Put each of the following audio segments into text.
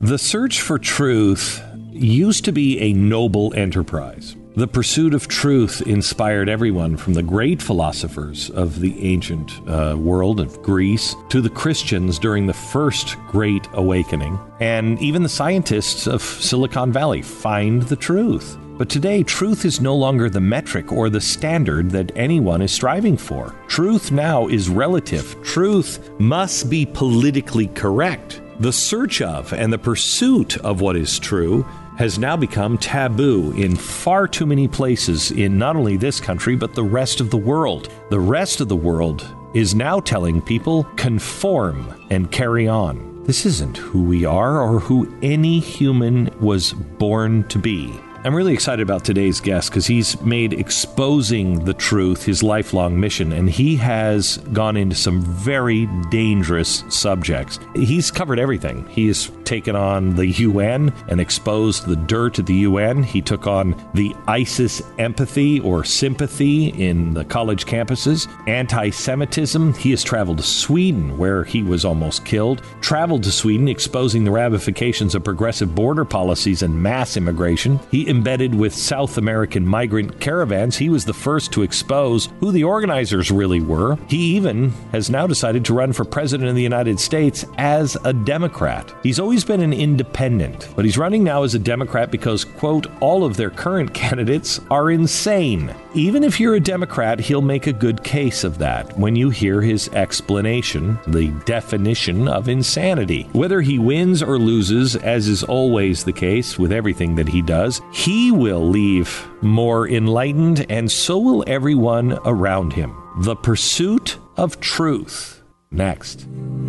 The search for truth used to be a noble enterprise. The pursuit of truth inspired everyone from the great philosophers of the ancient world of Greece to the Christians during the First Great Awakening. And even the scientists of Silicon Valley find the truth. But today, truth is no longer the metric or the standard that anyone is striving for. Truth now is relative. Truth must be politically correct. The search of and the pursuit of what is true has now become taboo in far too many places in not only this country, but the rest of the world. The rest of the world is now telling people, conform and carry on. This isn't who we are or who any human was born to be. I'm really excited about today's guest because he's made exposing the truth his lifelong mission, and he has gone into some very dangerous subjects. He's covered everything. He has taken on the UN and exposed the dirt at the UN. He took on the ISIS empathy or sympathy in the college campuses, anti-Semitism. He has traveled to Sweden, where he was almost killed, traveled to Sweden, exposing the ramifications of progressive border policies and mass immigration. He embedded with South American migrant caravans. He was the first to expose who the organizers really were. He even has now decided to run for president of the United States as a Democrat. He's always been an independent, but he's running now as a Democrat because, quote, all of their current candidates are insane. Even if you're a Democrat, he'll make a good case of that when you hear his explanation, the definition of insanity. Whether he wins or loses, as is always the case with everything that he does, he will leave more enlightened, and so will everyone around him. The pursuit of truth. Next.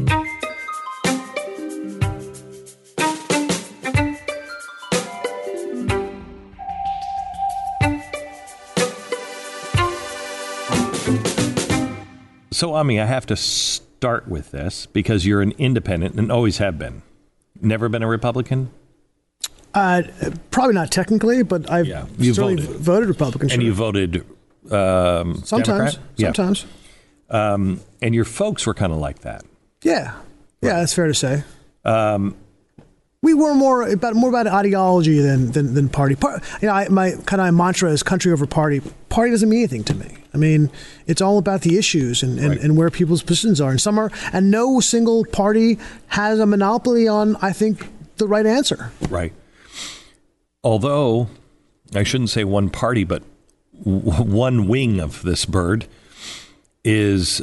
So, Ami, I have to start with this because you're an independent and always have been. Never been a Republican? Probably not technically, but I've certainly voted Republican. And you voted sometimes. Democrat? Sometimes. And your folks were kind of like that. Yeah. Right. Yeah, that's fair to say. We were more about ideology than party. My kind of mantra is country over party. Party doesn't mean anything to me. I mean, it's all about the issues and where people's positions are. And no single party has a monopoly on, I think, the right answer. Right. Although, I shouldn't say one party, but one wing of this bird is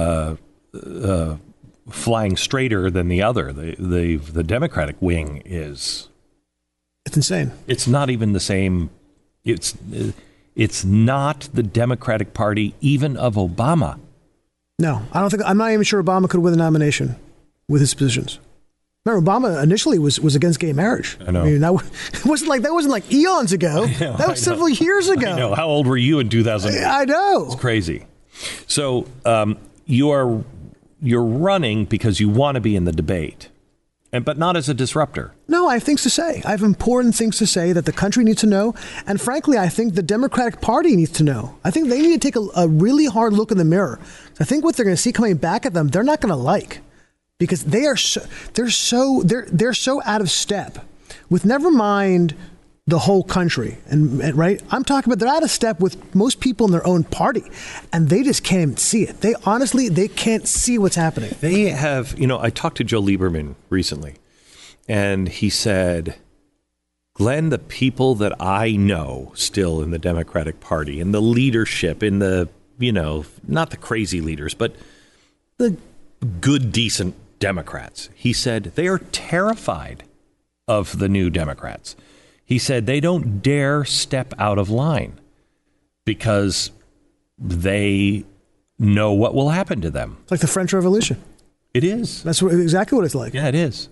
flying straighter than the other. The Democratic wing is... It's insane. It's not even the same. It's not the Democratic Party even of Obama. No, I'm not even sure Obama could win the nomination with his positions. Remember, Obama initially was against gay marriage. I know. I mean, that wasn't like eons ago. That was several years ago. I know. How old were you in 2008? I know. It's crazy. So you're running because you want to be in the debate, but not as a disruptor. No, I have things to say. I have important things to say that the country needs to know. And frankly, I think the Democratic Party needs to know. I think they need to take a really hard look in the mirror. I think what they're going to see coming back at them, they're not going to like. Because they're so out of step with, never mind the whole country, and right. I'm talking about they're out of step with most people in their own party, and they just can't even see it. They can't see what's happening. They have, I talked to Joe Lieberman recently, and he said, Glenn, the people that I know still in the Democratic Party, in the leadership, in the, not the crazy leaders, but the good, decent Democrats. He said they are terrified of the new Democrats. He said they don't dare step out of line because they know what will happen to them. It's like the French Revolution. It is. That's exactly what it's like. Yeah, it is.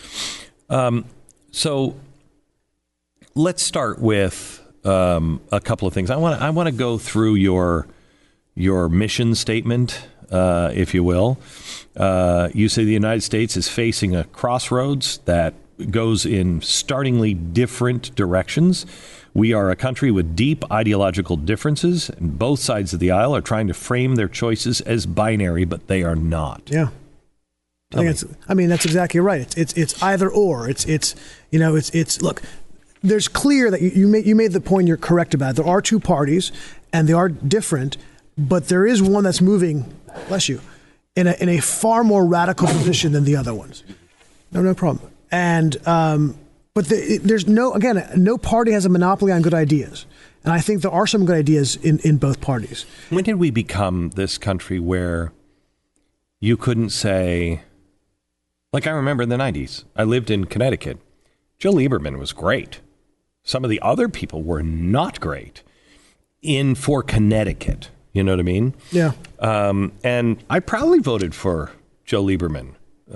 So let's start with a couple of things. I want to go through your mission statement, if you will. You say the United States is facing a crossroads that goes in startlingly different directions. We are a country with deep ideological differences, and both sides of the aisle are trying to frame their choices as binary, but they are not. Yeah. That's exactly right. It's either or. It's look. There's clear that you made the point. You're correct about it. There are two parties, and they are different, but there is one that's moving. Bless you, in a far more radical position than the other ones. No problem. And but there's no party has a monopoly on good ideas, and I think there are some good ideas in both parties. When did we become this country where you couldn't say, like I remember in the 90s, I lived in Connecticut. Joe Lieberman was great. Some of the other people were not great for Connecticut. You know what I mean? Yeah. And I proudly voted for Joe Lieberman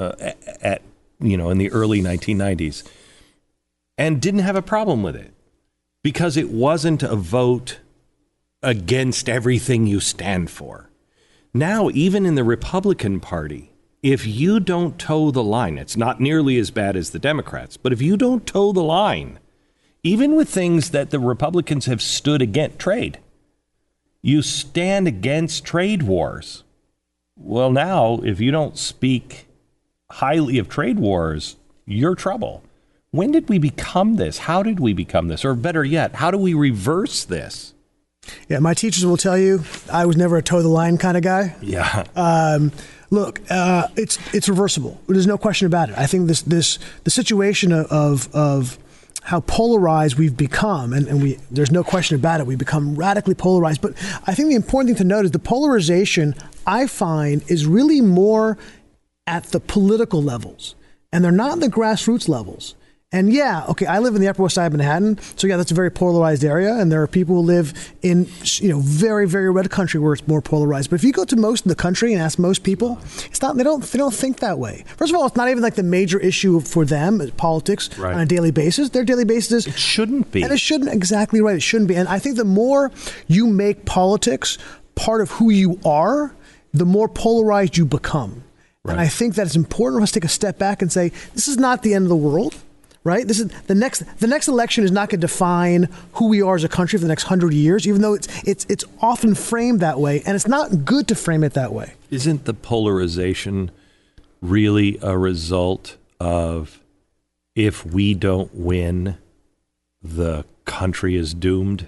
in the early 1990s and didn't have a problem with it because it wasn't a vote against everything you stand for. Now, even in the Republican Party, if you don't toe the line, it's not nearly as bad as the Democrats, but if you don't toe the line, even with things that the Republicans have stood against, trade, you stand against trade wars. Well, now, if you don't speak highly of trade wars, you're trouble. When did we become this? How did we become this? Or better yet, how do we reverse this? Yeah, my teachers will tell you I was never a toe the line kind of guy. Yeah. Look, it's reversible. There's no question about it. I think the situation of how polarized we've become, and there's no question about it, we've become radically polarized. But I think the important thing to note is the polarization, I find, is really more at the political levels, and they're not the grassroots levels. And yeah, okay, I live in the Upper West Side of Manhattan, so yeah, that's a very polarized area, and there are people who live in very, very red country where it's more polarized. But if you go to most of the country and ask most people, it's not. They don't think that way. First of all, it's not even like the major issue for them, politics, right, on a daily basis. Their daily basis is, it shouldn't be, and it shouldn't. Exactly right, it shouldn't be. And I think the more you make politics part of who you are, the more polarized you become. Right. And I think that it's important for us to take a step back and say, this is not the end of the world. Right. This is the next election is not going to define who we are as a country for the next 100 years, even though it's often framed that way. And it's not good to frame it that way. Isn't the polarization really a result of if we don't win, the country is doomed?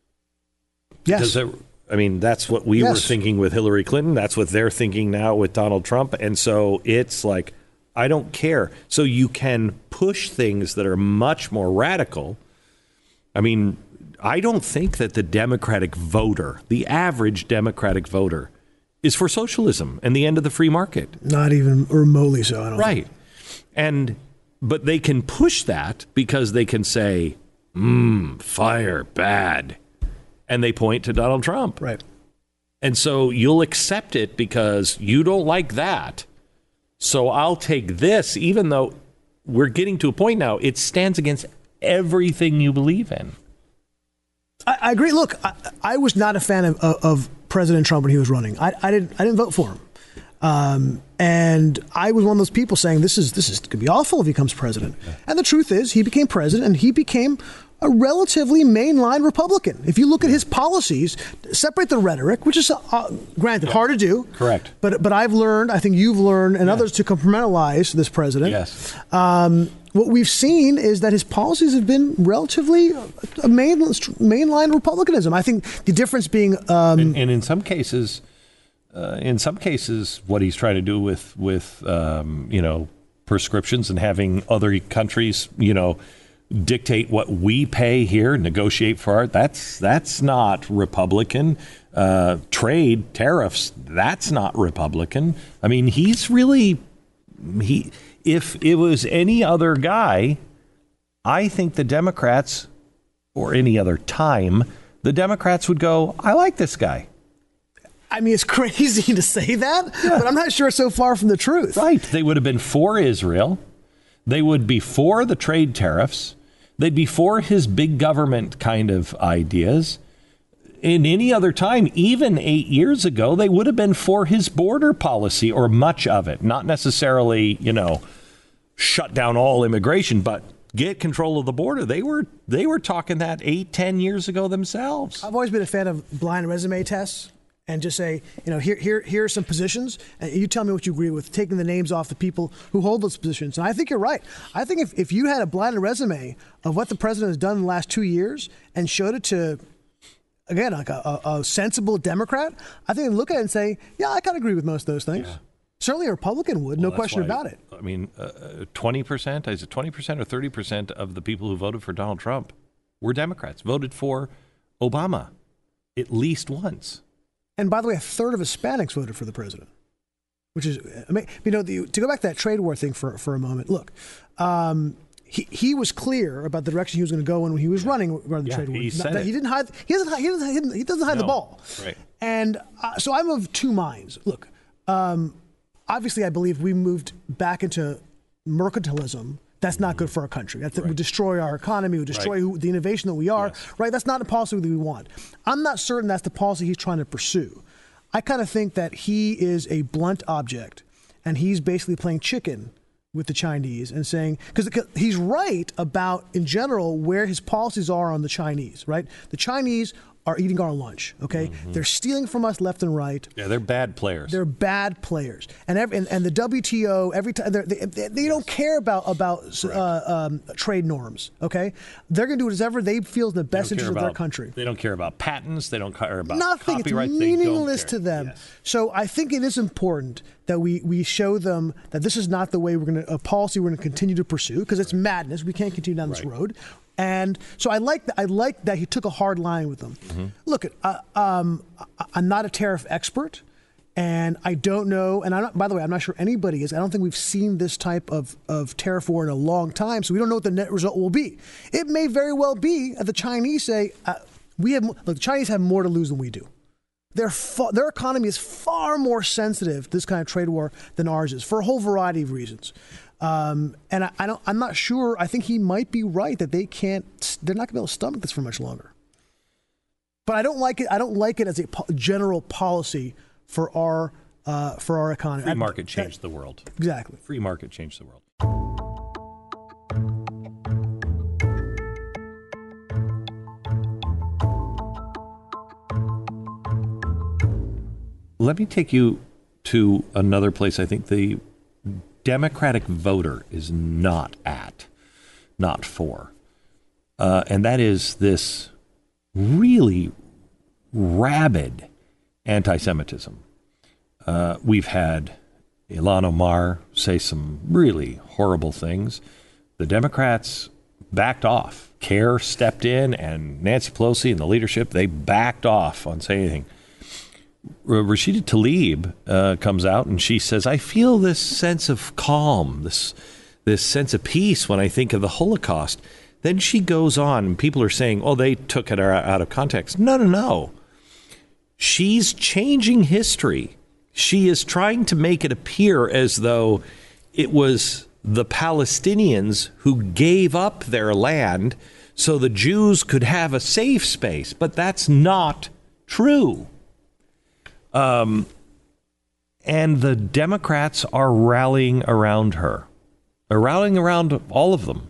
Yes. That's what we were thinking with Hillary Clinton. That's what they're thinking now with Donald Trump. And so it's like, I don't care. So you can push things that are much more radical. I mean, I don't think that the Democratic voter, the average Democratic voter, is for socialism and the end of the free market. Not even remotely so, I don't think. Right. But they can push that because they can say, fire, bad. And they point to Donald Trump. Right. And so you'll accept it because you don't like that. So I'll take this, even though we're getting to a point now, it stands against everything you believe in. I agree. Look, I was not a fan of President Trump when he was running. I didn't vote for him. And I was one of those people saying this is going to be awful if he becomes president. And the truth is, he became president, and he became a relatively mainline Republican. If you look at his policies, separate the rhetoric, which is granted hard to do. Correct. But I've learned, I think you've learned, and others, to compartmentalize this president. Yes. What we've seen is that his policies have been relatively mainline Republicanism. I think the difference being, and in some cases, what he's trying to do with prescriptions and having other countries, dictate what we pay here, negotiate for it. That's not Republican. Trade, tariffs, that's not Republican. I mean, he's really, if it was any other guy, I think the Democrats, or any other time, the Democrats would go, I like this guy. I mean, it's crazy to say that, but I'm not sure it's so far from the truth. Right. They would have been for Israel. They would be for the trade tariffs. They'd be for his big government kind of ideas. In any other time, even 8 years ago, they would have been for his border policy, or much of it. Not necessarily, shut down all immigration, but get control of the border. They were talking that 8-10 years ago themselves. I've always been a fan of blind resume tests. and just say, here are some positions, and you tell me what you agree with, taking the names off the people who hold those positions. And I think you're right. I think if you had a blinded resume of what the president has done in the last 2 years and showed it to, again, like a sensible Democrat, I think they'd look at it and say, yeah, I kind of agree with most of those things. Yeah. Certainly a Republican would, no question about it. I mean, 20%, is it 20% or 30% of the people who voted for Donald Trump were Democrats, voted for Obama at least once. And by the way, a third of Hispanics voted for the president, which is, to go back to that trade war thing for a moment. Look, he was clear about the direction he was going to go in when he was running regarding the trade war. He said it. He didn't hide. He doesn't hide the ball. Right. And so I'm of two minds. Look, obviously, I believe we moved back into mercantilism. That's not good for our country. That would destroy our economy, would destroy the innovation that we are. Yes. Right? That's not the policy that we want. I'm not certain that's the policy he's trying to pursue. I kind of think that he is a blunt object, and he's basically playing chicken with the Chinese and saying, because he's right about, in general, where his policies are on the Chinese, right? The Chinese are eating our lunch, okay? Mm-hmm. They're stealing from us left and right. Yeah, they're bad players. They're bad players. And the WTO, every time, they don't care about trade norms, okay? They're going to do whatever they feel is in the best interest of their country. They don't care about patents. They don't care about nothing. Copyright. It's meaningless to them. Yes. So I think it is important that we show them that this is not the way a policy we're going to continue to pursue, because it's madness. We can't continue down this road. And so I like that he took a hard line with them. Mm-hmm. Look, I'm not a tariff expert, and I don't know. And by the way, I'm not sure anybody is. I don't think we've seen this type of tariff war in a long time, so we don't know what the net result will be. It may very well be that the Chinese say the Chinese have more to lose than we do. Their economy is far more sensitive to this kind of trade war than ours is, for a whole variety of reasons. And I'm not sure. I think he might be right that they're not going to be able to stomach this for much longer. But I don't like it. I don't like it as a general policy for our economy. Free market changed the world. Exactly. Free market changed the world. Let me take you to another place I think the Democratic voter is not for. And that is this really rabid anti-Semitism. We've had Ilhan Omar say some really horrible things. The Democrats backed off. CARE stepped in, and Nancy Pelosi and the leadership, they backed off on saying anything. Rashida Tlaib comes out and she says, I feel this sense of calm, this sense of peace when I think of the Holocaust. Then she goes on, and people are saying, oh, they took it out of context. No. She's changing history. She is trying to make it appear as though it was the Palestinians who gave up their land so the Jews could have a safe space. But that's not true. And the Democrats are rallying around her. They're rallying around all of them.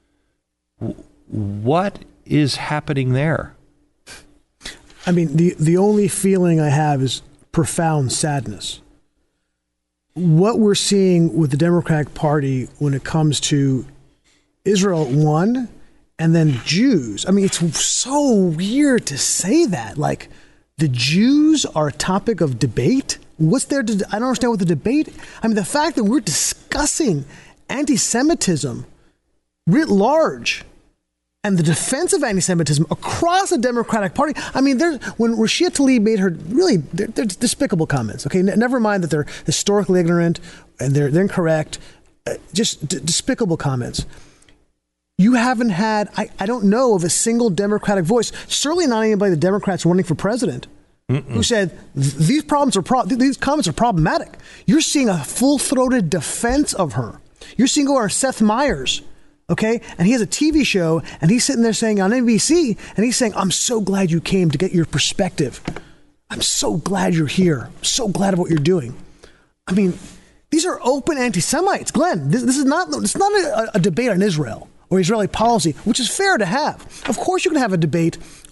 What is happening there? I mean, the only feeling I have is profound sadness. What we're seeing with the Democratic Party when it comes to Israel, one, and then Jews. I mean, it's so weird to say that. Like, the Jews are a topic of debate? What's there to... I don't understand what the debate... I mean, the fact that we're discussing anti-Semitism writ large and the defense of anti-Semitism across the Democratic Party. I mean, when Rashida Tlaib made her they're despicable comments, okay? Never mind that they're historically ignorant and they're incorrect. Just despicable comments. You haven't had, I don't know of a single Democratic voice, certainly not anybody the Democrats running for president, who said these comments are problematic. You're seeing a full-throated defense of her. You're seeing Seth Meyers, okay? And he has a TV show, and he's sitting there saying on NBC, and he's saying, I'm so glad you came to get your perspective. I'm so glad you're here. I'm so glad of what you're doing. I mean, these are open anti-Semites, Glenn. This is not a debate on Israel or Israeli policy, which is fair to have. Of course you can have a debate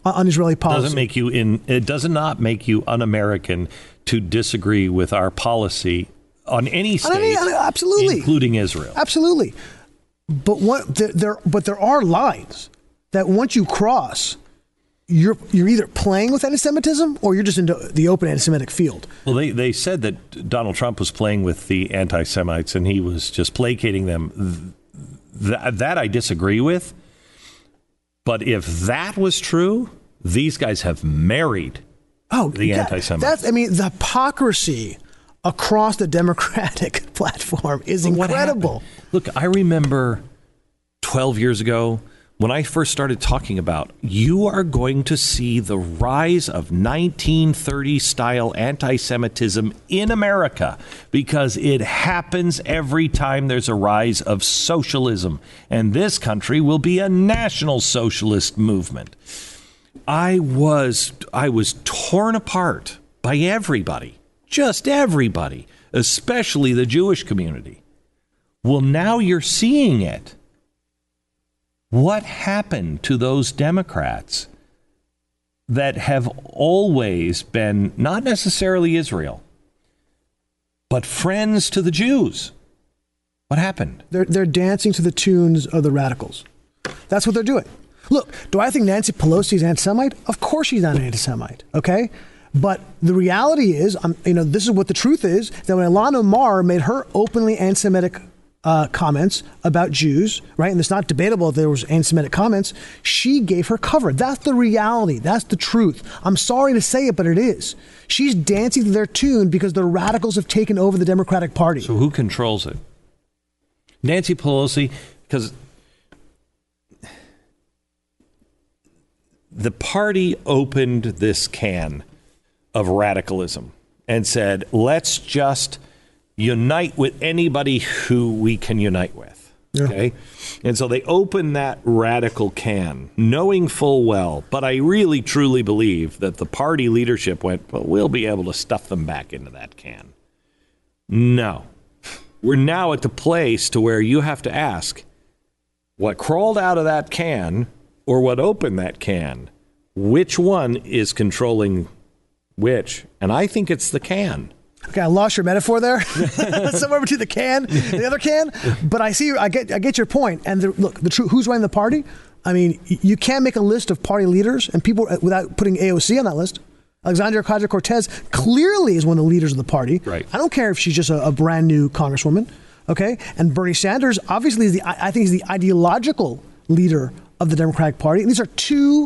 on Israeli policy. It does not make you un-American to disagree with our policy on any state, absolutely, including Israel. Absolutely. But there are lines that once you cross, you're either playing with anti-Semitism or you're just into the open anti-Semitic field. Well, they said that Donald Trump was playing with the anti-Semites and he was just placating them. That I disagree with. But if that was true, these guys have married the anti-Semites. The hypocrisy across the Democratic platform is incredible. Look, I remember 12 years ago when I first started talking about you are going to see the rise of 1930s-style anti-Semitism in America because it happens every time there's a rise of socialism. And this country will be a national socialist movement. I was torn apart by everybody, just everybody, especially the Jewish community. Well, now you're seeing it. What happened to those Democrats that have always been not necessarily Israel, but friends to the Jews? What happened? They're dancing to the tunes of the radicals. That's what they're doing. Look, do I think Nancy Pelosi is anti-Semite? Of course she's not an anti-Semite, okay? But the reality is, this is what the truth is, that when Ilhan Omar made her openly anti-Semitic comments about Jews, right? And it's not debatable if there was anti-Semitic comments. She gave her cover. That's the reality. That's the truth. I'm sorry to say it, but it is. She's dancing to their tune because the radicals have taken over the Democratic Party. So who controls it? Nancy Pelosi, because the party opened this can of radicalism and said, let's just unite with anybody who we can unite with. Yeah. Okay. And so they opened that radical can, knowing full well, but I really truly believe that the party leadership went, well, we'll be able to stuff them back into that can. No. We're now at the place to where you have to ask what crawled out of that can or what opened that can. Which one is controlling which? And I think it's the can. Okay, I lost your metaphor there. Somewhere between the can and the other can. But I get your point. And look, the truth, who's running the party? I mean, you can't make a list of party leaders and people without putting AOC on that list. Alexandria Ocasio-Cortez clearly is one of the leaders of the party. Right. I don't care if she's just a brand new congresswoman. Okay, and Bernie Sanders obviously is I think he's the ideological leader of the Democratic Party. And these are two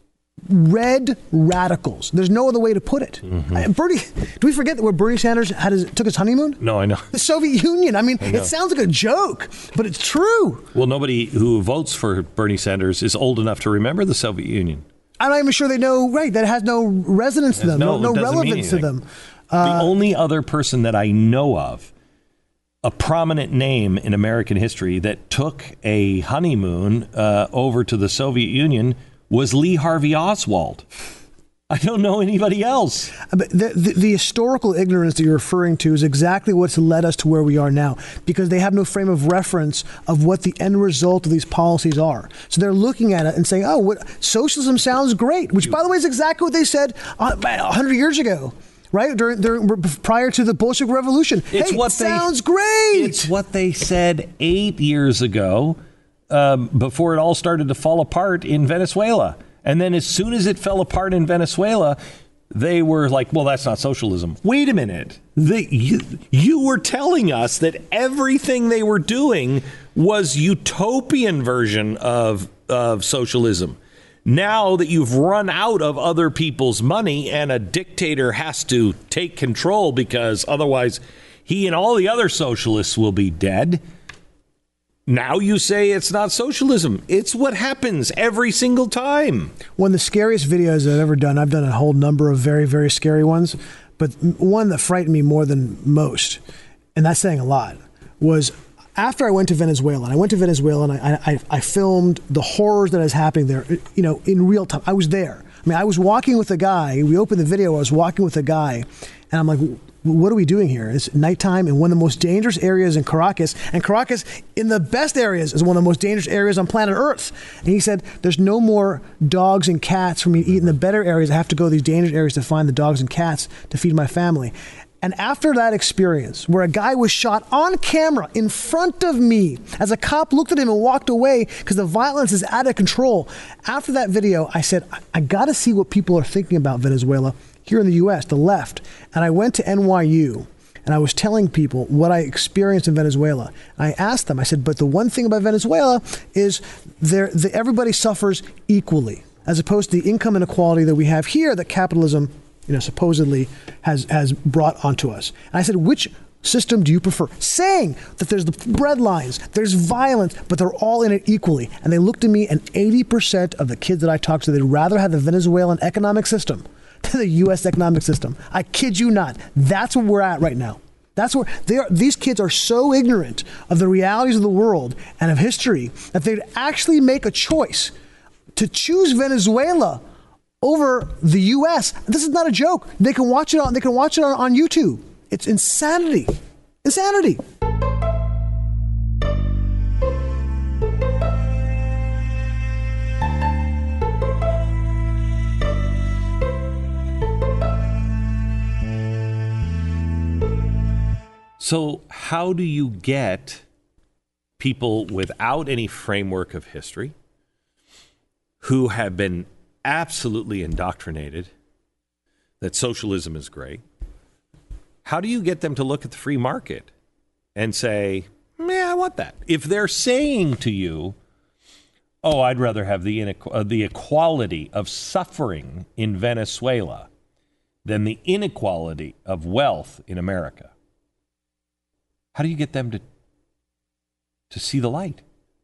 red radicals. There's no other way to put it. Mm-hmm. Do we forget that where Bernie Sanders took his honeymoon? No, I know. The Soviet Union. I mean, it sounds like a joke, but it's true. Well, nobody who votes for Bernie Sanders is old enough to remember the Soviet Union. I'm not even sure they know, right, that has no resonance to them, no relevance to them. The only other person that I know of, a prominent name in American history that took a honeymoon over to the Soviet Union was Lee Harvey Oswald. I don't know anybody else. But the historical ignorance that you're referring to is exactly what's led us to where we are now, because they have no frame of reference of what the end result of these policies are. So they're looking at it and saying, socialism sounds great, which, by the way, is exactly what they said 100 years ago. Right? Prior to the Bolshevik Revolution. Sounds great. It's what they said 8 years ago before it all started to fall apart in Venezuela. And then as soon as it fell apart in Venezuela, they were like, well, that's not socialism. Wait a minute. You were telling us that everything they were doing was utopian version of socialism. Now that you've run out of other people's money and a dictator has to take control because otherwise he and all the other socialists will be dead. Now you say it's not socialism. It's what happens every single time. One of the scariest videos I've ever done, I've done a whole number of very, very scary ones, but one that frightened me more than most, and that's saying a lot, was after I went to Venezuela. And I went to Venezuela and I filmed the horrors that is happening there, in real time. I was there. I mean, I was walking with a guy. We opened the video. I was walking with a guy, And I'm like, what are we doing here? It's nighttime in one of the most dangerous areas in Caracas. And Caracas, in the best areas, is one of the most dangerous areas on planet Earth. And he said, there's no more dogs and cats for me to eat in the better areas. I have to go to these dangerous areas to find the dogs and cats to feed my family. And after that experience, where a guy was shot on camera in front of me, as a cop looked at him and walked away because the violence is out of control, after that video, I said, I got to see what people are thinking about Venezuela here in the U.S., the left. And I went to NYU, and I was telling people what I experienced in Venezuela. And I asked them, I said, but the one thing about Venezuela is everybody suffers equally, as opposed to the income inequality that we have here that capitalism supposedly has brought onto us. And I said, which system do you prefer? Saying that there's the bread lines, there's violence, but they're all in it equally. And they looked at me, and 80% of the kids that I talked to, they'd rather have the Venezuelan economic system than the U.S. economic system. I kid you not. That's where we're at right now. That's where these kids are so ignorant of the realities of the world and of history that they'd actually make a choice to choose Venezuela over the U.S. This is not a joke. They can watch it on YouTube. It's insanity. Insanity. So how do you get people without any framework of history who have been absolutely indoctrinated that socialism is great? How do you get them to look at the free market and say, I want that? If they're saying to you, I'd rather have the equality of suffering in Venezuela than the inequality of wealth in America. How do you get them to see the light?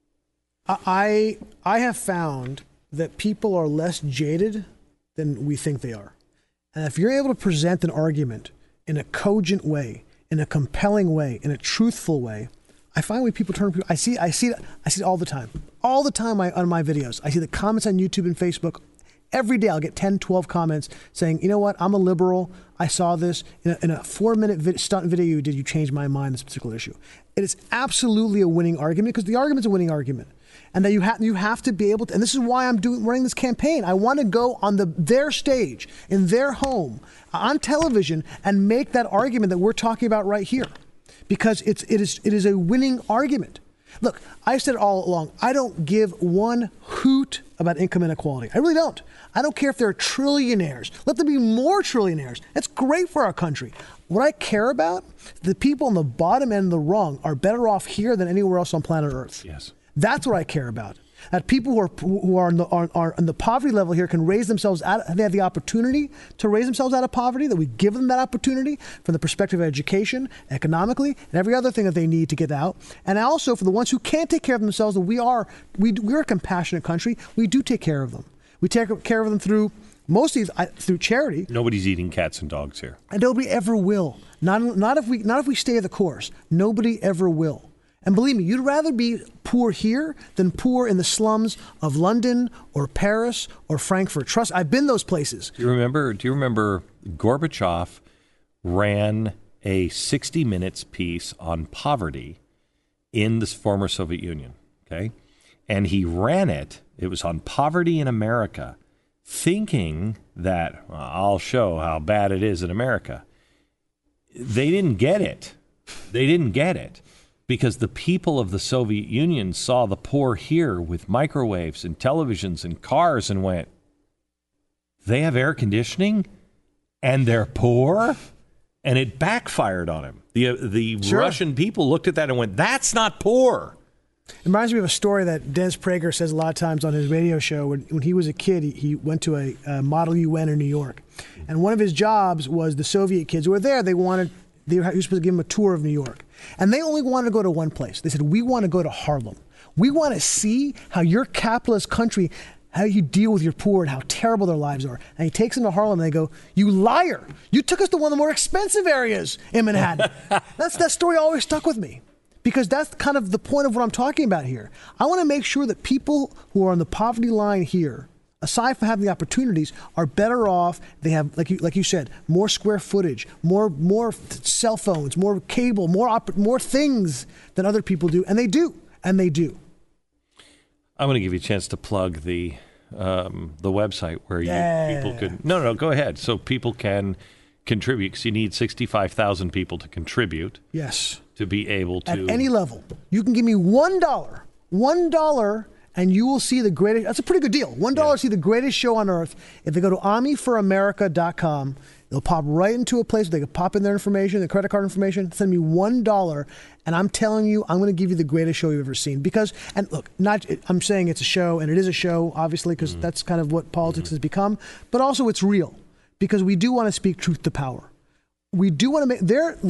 I have found that people are less jaded than we think they are. And if you're able to present an argument in a cogent way, in a compelling way, in a truthful way, I find when people turn, I see it all the time. All the time on my videos. I see the comments on YouTube and Facebook. Every day I'll get 10, 12 comments saying, you know what, I'm a liberal. I saw this in a 4-minute stunt video you did. You changed my mind on this particular issue. It is absolutely a winning argument because the argument's a winning argument. And that you have to be able to, and this is why I'm running this campaign. I want to go on their stage, in their home, on television, and make that argument that we're talking about right here. Because it is a winning argument. Look, I've said it all along, I don't give one hoot about income inequality. I really don't. I don't care if they're trillionaires. Let there be more trillionaires. That's great for our country. What I care about, the people on the bottom end of the rung are better off here than anywhere else on planet Earth. Yes. That's what I care about. That people who are on the poverty level here can raise themselves out. They have the opportunity to raise themselves out of poverty. That we give them that opportunity from the perspective of education, economically, and every other thing that they need to get out. And also for the ones who can't take care of themselves, that we're a compassionate country. We do take care of them. We take care of them through through charity. Nobody's eating cats and dogs here, and nobody ever will. Not if we stay the course. Nobody ever will. And believe me, you'd rather be poor here than poor in the slums of London or Paris or Frankfurt. Trust, I've been those places. Do you remember Gorbachev ran a 60 Minutes piece on poverty in the former Soviet Union, okay? And he ran it was on poverty in America, thinking that, I'll show how bad it is in America. They didn't get it. Because the people of the Soviet Union saw the poor here with microwaves and televisions and cars and went, they have air conditioning and they're poor? And it backfired on him. The Sure. Russian people looked at that and went, that's not poor. It reminds me of a story that Dennis Prager says a lot of times on his radio show. When he was a kid, he went to a Model UN in New York. And one of his jobs was the Soviet kids who were there. He was supposed to give them a tour of New York. And they only wanted to go to one place. They said, we want to go to Harlem. We want to see how your capitalist country, how you deal with your poor and how terrible their lives are. And he takes them to Harlem and they go, you liar. You took us to one of the more expensive areas in Manhattan. That story always stuck with me. Because that's kind of the point of what I'm talking about here. I want to make sure that people who are on the poverty line here, aside from having the opportunities, are better off. They have, like you said, more square footage, more cell phones, more cable, more things than other people do, and they do. I'm going to give you a chance to plug the website where people could. No, go ahead. So people can contribute, because you need 65,000 people to contribute. Yes. To be able to. At any level. You can give me $1, and you will see the greatest. That's a pretty good deal. $1 to see the greatest show on earth. If they go to ArmyForAmerica.com, they'll pop right into a place where they can pop in their information, their credit card information, send me $1, and I'm telling you, I'm going to give you the greatest show you've ever seen. Because, and look, I'm saying it's a show, and it is a show, obviously, because that's kind of what politics has become, but also it's real, because we do want to speak truth to power. We do want to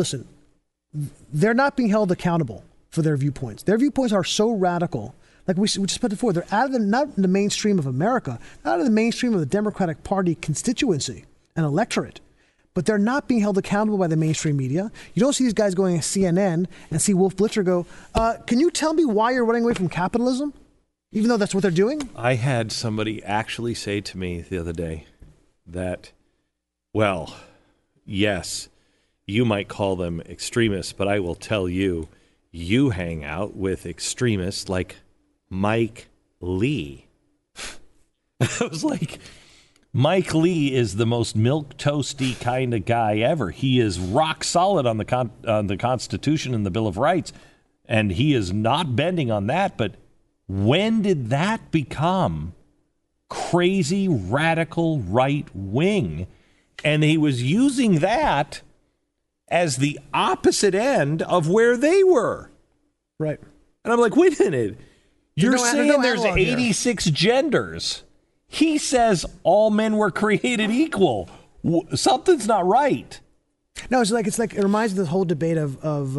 they're not being held accountable for their viewpoints. Their viewpoints are so radical. Like we just put before, they're out of not the mainstream of America, not out of the mainstream of the Democratic Party constituency and electorate, but they're not being held accountable by the mainstream media. You don't see these guys going to CNN and see Wolf Blitzer go, can you tell me why you're running away from capitalism? Even though that's what they're doing? I had somebody actually say to me the other day that, well, yes, you might call them extremists, but I will tell you, you hang out with extremists like Mike Lee. I was like, Mike Lee is the most milquetoasty kind of guy ever. He is rock solid on the Constitution and the Bill of Rights, and he is not bending on that. But when did that become crazy, radical right wing? And he was using that as the opposite end of where they were. Right. And I'm like, wait a minute. You're saying there's 86 genders. He says all men were created equal. Something's not right. No, it's like it reminds me of the whole debate of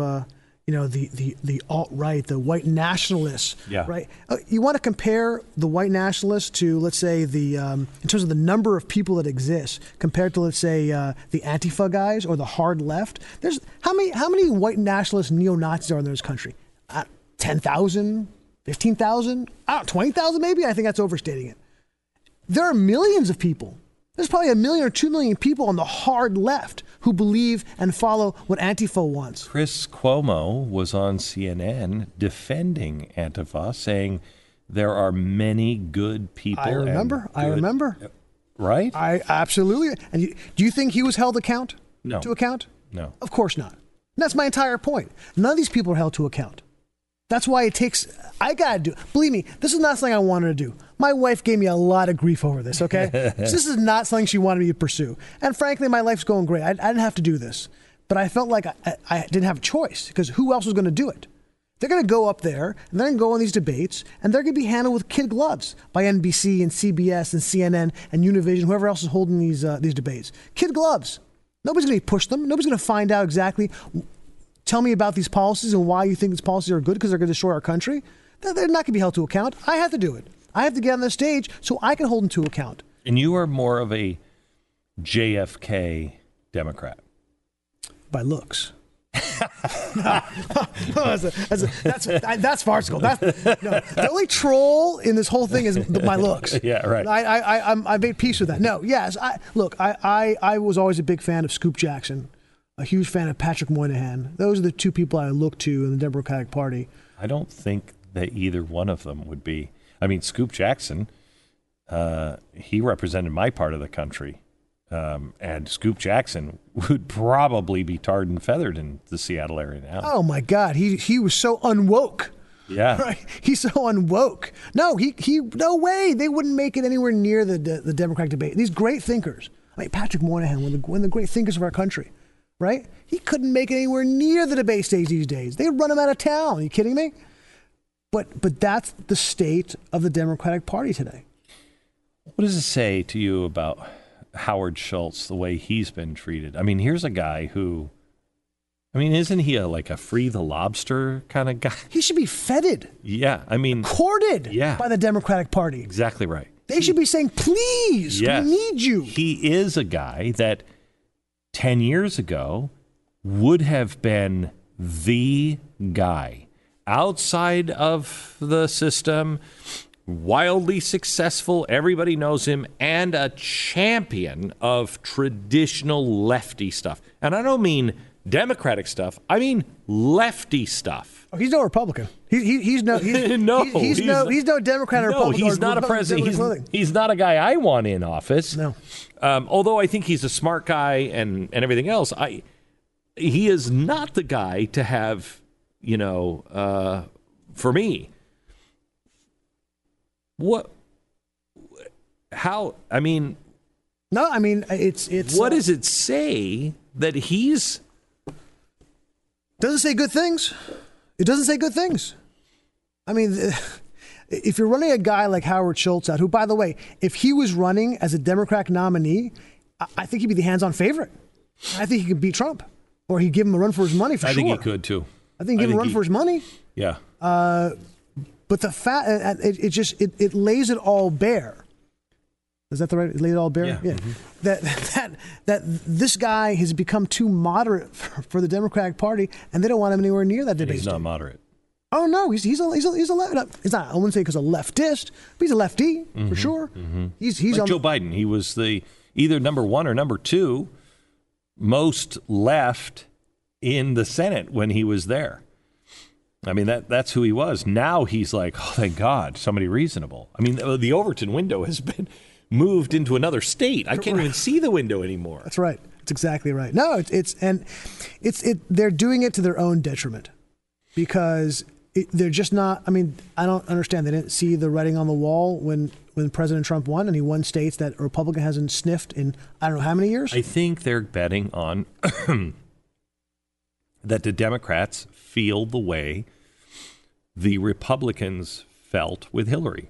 the alt-right, the white nationalists. Yeah. Right. You want to compare the white nationalists to, let's say, in terms of the number of people that exist compared to, let's say, the Antifa guys or the hard left. There's how many white nationalist neo-Nazis are in this country? 10,000, 15,000, 20,000 maybe. I think that's overstating it. There are millions of people. There's probably 1 million or 2 million people on the hard left who believe and follow what Antifa wants. Chris Cuomo was on CNN defending Antifa, saying there are many good people. I remember. Right? I absolutely. And do you think he was held to account? No. Of course not. And that's my entire point. None of these people are held to account. That's why I got to do, believe me, this is not something I wanted to do. My wife gave me a lot of grief over this, okay? This is not something she wanted me to pursue. And frankly, my life's going great. I didn't have to do this. But I felt like I didn't have a choice, because who else was going to do it? They're going to go up there, and they're going to go on these debates, and they're going to be handled with kid gloves by NBC and CBS and CNN and Univision, whoever else is holding these debates. Kid gloves. Nobody's going to push them. Nobody's going to find out exactly. Tell me about these policies and why you think these policies are good because they're going to destroy our country. They're not going to be held to account. I have to do it. I have to get on the stage so I can hold them to account. And you are more of a JFK Democrat. By looks. That's farcical. The only troll in this whole thing is my looks. Yeah, right. I made peace with that. No, yes. I was always a big fan of Scoop Jackson. A huge fan of Patrick Moynihan. Those are the two people I look to in the Democratic Party. I don't think that either one of them would be. I mean, Scoop Jackson, he represented my part of the country. And Scoop Jackson would probably be tarred and feathered in the Seattle area now. Oh, my God. He was so unwoke. Yeah. Right? He's so unwoke. No, no way. They wouldn't make it anywhere near the Democratic debate. These great thinkers. I mean, Patrick Moynihan, one of the great thinkers of our country. Right? He couldn't make it anywhere near the debate stage these days. They'd run him out of town. Are you kidding me? But that's the state of the Democratic Party today. What does it say to you about Howard Schultz, the way he's been treated? I mean, here's a guy who, isn't he like a free the lobster kind of guy? He should be feted. Yeah, courted by the Democratic Party. Exactly right. They should be saying, please, we need you. He is a guy that 10 years ago would have been the guy outside of the system, wildly successful, everybody knows him, and a champion of traditional lefty stuff. And I don't mean Democratic stuff. I mean lefty stuff. Oh, he's no Republican. He's no Democrat or Republican. He's not a president. He's not a guy I want in office. No. Although I think he's a smart guy and everything else, he is not the guy to have, for me. What? How? I mean. No, I mean it's. What does it say that he's? Doesn't say good things. It doesn't say good things. I mean, if you're running a guy like Howard Schultz out, who, by the way, if he was running as a Democratic nominee, I think he'd be the hands-on favorite. I think he could beat Trump, or he'd give him a run for his money for sure. I think he could too. I think give him a run for his money. Yeah. But the fact it lays it all bare. Is that the right? It laid it all bare. Yeah. Mm-hmm. That this guy has become too moderate for the Democratic Party, and they don't want him anywhere near that debate. He's not moderate. Oh no, he's a left. It's not. I wouldn't say because a leftist, but he's a lefty for sure. Mm-hmm. He's like Joe Biden. He was the either number one or number two most left in the Senate when he was there. I mean, that's who he was. Now he's like, oh, thank God, somebody reasonable. I mean, the Overton window has been moved into another state. I can't even see the window anymore. That's right. That's exactly right. No, they're doing it to their own detriment because they're just not. I mean, I don't understand. They didn't see the writing on the wall when President Trump won, and he won states that a Republican hasn't sniffed in I don't know how many years. I think they're betting on that the Democrats feel the way the Republicans felt with Hillary.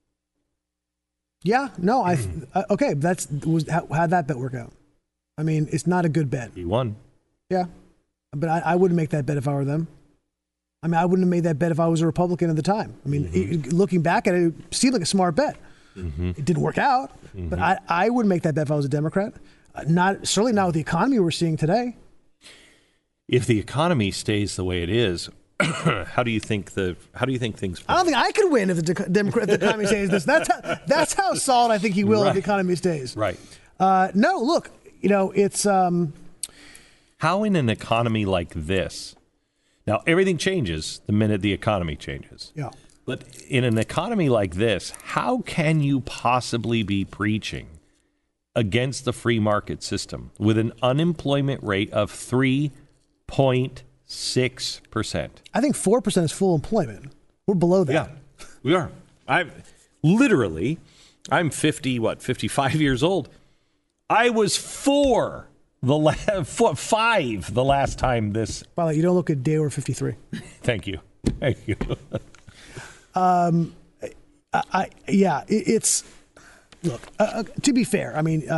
Yeah, no, okay. How'd that bet work out? I mean, it's not a good bet. He won. Yeah, but I wouldn't make that bet if I were them. I mean, I wouldn't have made that bet if I was a Republican at the time. I mean, looking back at it, it seemed like a smart bet. It didn't work out, but I wouldn't make that bet if I was a Democrat. Certainly not with the economy we're seeing today. If the economy stays the way it is, how do you think things fall? I don't think I could win if the economy stays this. That's how solid I think he will if the economy stays. Right. No, look, it's how in an economy like this. Now everything changes the minute the economy changes. Yeah. But in an economy like this, how can you possibly be preaching against the free market system with an unemployment rate of 3.6%? I think 4% is full employment. We're below that. Yeah, we are. I'm 55 years old. I was 5 the last time this. By the way, you don't look a day over 53. Thank you. It's look. To be fair, I mean,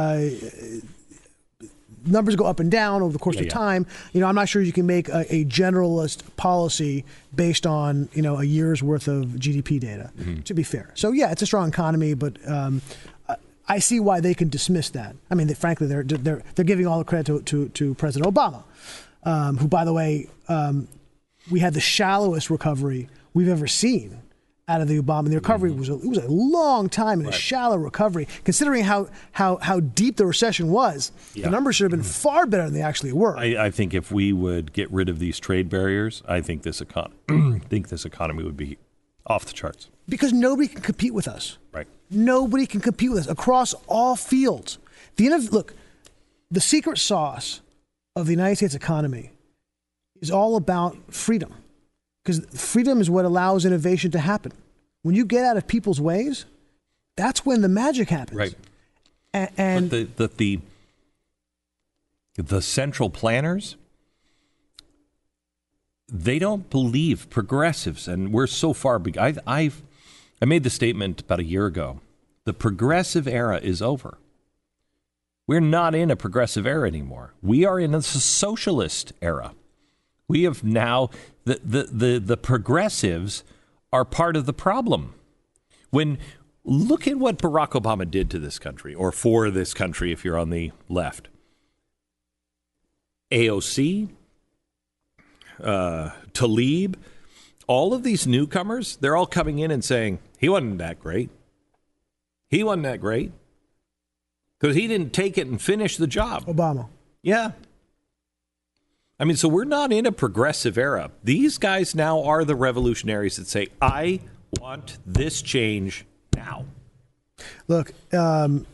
numbers go up and down over the course of time. I'm not sure you can make a generalist policy based on a year's worth of GDP data. To be fair, so yeah, it's a strong economy, but I see why they can dismiss that. I mean, frankly, they're giving all the credit to President Obama, who, by the way, we had the shallowest recovery we've ever seen out of the Obama. The recovery was a long time in a shallow recovery, considering how deep the recession was. Yeah. The numbers should have been far better than they actually were. I think if we would get rid of these trade barriers, I think this economy would be off the charts. Because nobody can compete with us. Right. Nobody can compete with us across all fields. Look, the secret sauce of the United States economy is all about freedom. Because freedom is what allows innovation to happen. When you get out of people's ways, that's when the magic happens. Right. And the central planners, they don't believe progressives, and we're so far. I made the statement about a year ago. The progressive era is over. We're not in a progressive era anymore. We are in a socialist era. We have now the progressives are part of the problem. Look at what Barack Obama did to this country, or for this country if you're on the left. AOC, Tlaib, all of these newcomers, they're all coming in and saying, He wasn't that great. Because he didn't take it and finish the job. Obama. Yeah. I mean, so we're not in a progressive era. These guys now are the revolutionaries that say, I want this change now. Look, okay,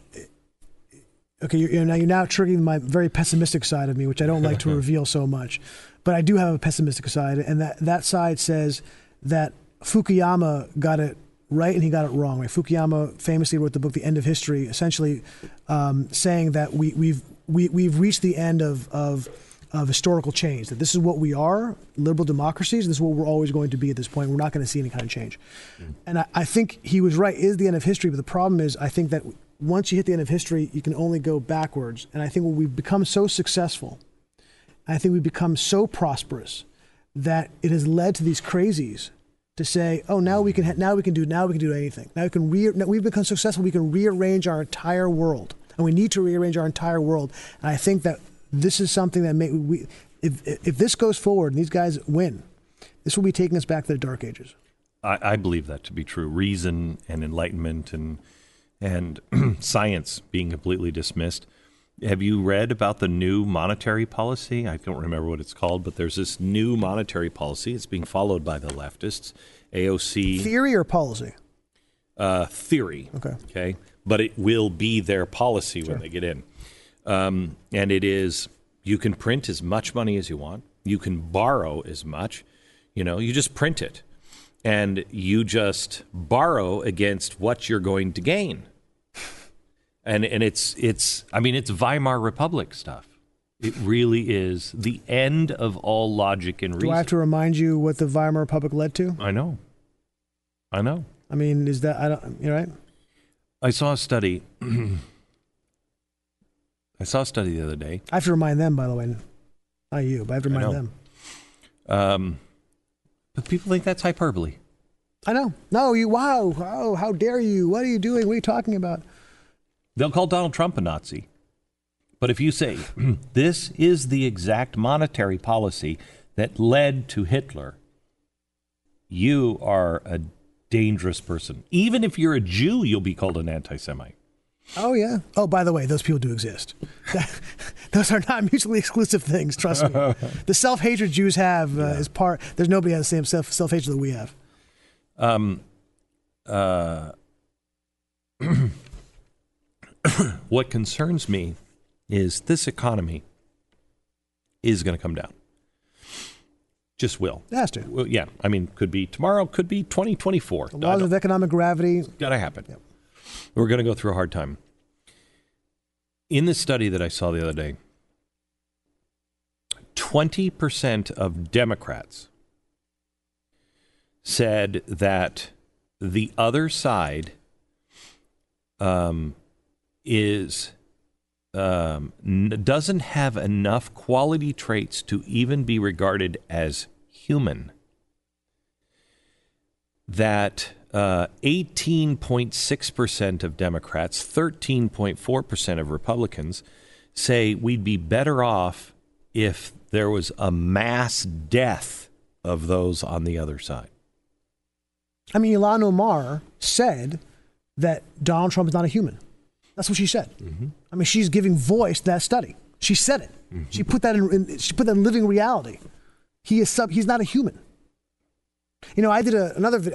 you're now triggering my very pessimistic side of me, which I don't like to reveal so much. But I do have a pessimistic side, and that side says that Fukuyama got it right and he got it wrong. Right? Fukuyama famously wrote the book The End of History, essentially saying that we've reached the end of historical change, that this is what we are, liberal democracies, and this is what we're always going to be at this point. We're not going to see any kind of change. And I think he was right, is the end of history, but the problem is I think that once you hit the end of history, you can only go backwards. And I think when we've become so successful, I think we've become so prosperous that it has led to these crazies to say, oh, now we can do anything. Now we've become successful, we can rearrange our entire world. And we need to rearrange our entire world. And I think that this is something that if this goes forward and these guys win, this will be taking us back to the Dark Ages. I believe that to be true. Reason and enlightenment and science being completely dismissed. Have you read about the new monetary policy? I don't remember what it's called, but there's this new monetary policy. It's being followed by the leftists. AOC. Theory or policy? Theory. Okay. But it will be their policy when they get in. And it is, you can print as much money as you want. You can borrow as much. You just print it. And you just borrow against what you're going to gain. And it's Weimar Republic stuff. It really is the end of all logic and reason. Do I have to remind you what the Weimar Republic led to? I know. I mean, is that, you're right? I saw a study. The other day. I have to remind them, by the way. Not you, but I have to remind them. But people think that's hyperbole. I know. No, wow, how dare you? What are you doing? What are you talking about? They'll call Donald Trump a Nazi. But if you say, this is the exact monetary policy that led to Hitler, you are a dangerous person. Even if you're a Jew, you'll be called an anti-Semite. Oh, yeah. Oh, by the way, those people do exist. Those are not mutually exclusive things, trust me. The self-hatred Jews have is part... There's nobody has the same self-hatred that we have. What concerns me is this economy is going to come down. Just will. It has to. Well, yeah. I mean, could be tomorrow, could be 2024. The laws of economic gravity. Got to happen. Yep. We're going to go through a hard time. In the study that I saw the other day, 20% of Democrats said that the other side doesn't have enough quality traits to even be regarded as human. That 18.6% of Democrats, 13.4% of Republicans say we'd be better off if there was a mass death of those on the other side. I mean, Ilhan Omar said that Donald Trump is not a human. That's what she said. Mm-hmm. I mean, she's giving voice to that study. She said it. Mm-hmm. She put that in living reality. He's not a human. I did another video.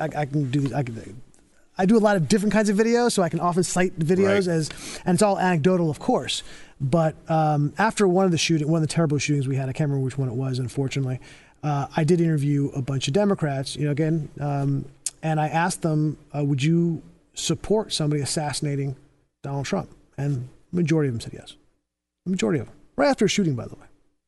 I do a lot of different kinds of videos, so I can often cite videos and it's all anecdotal, of course. But after one of the terrible shootings we had, I can't remember which one it was, unfortunately, I did interview a bunch of Democrats, and I asked them, would you support somebody assassinating Donald Trump? And the majority of them said yes. The majority of them. Right after a shooting, by the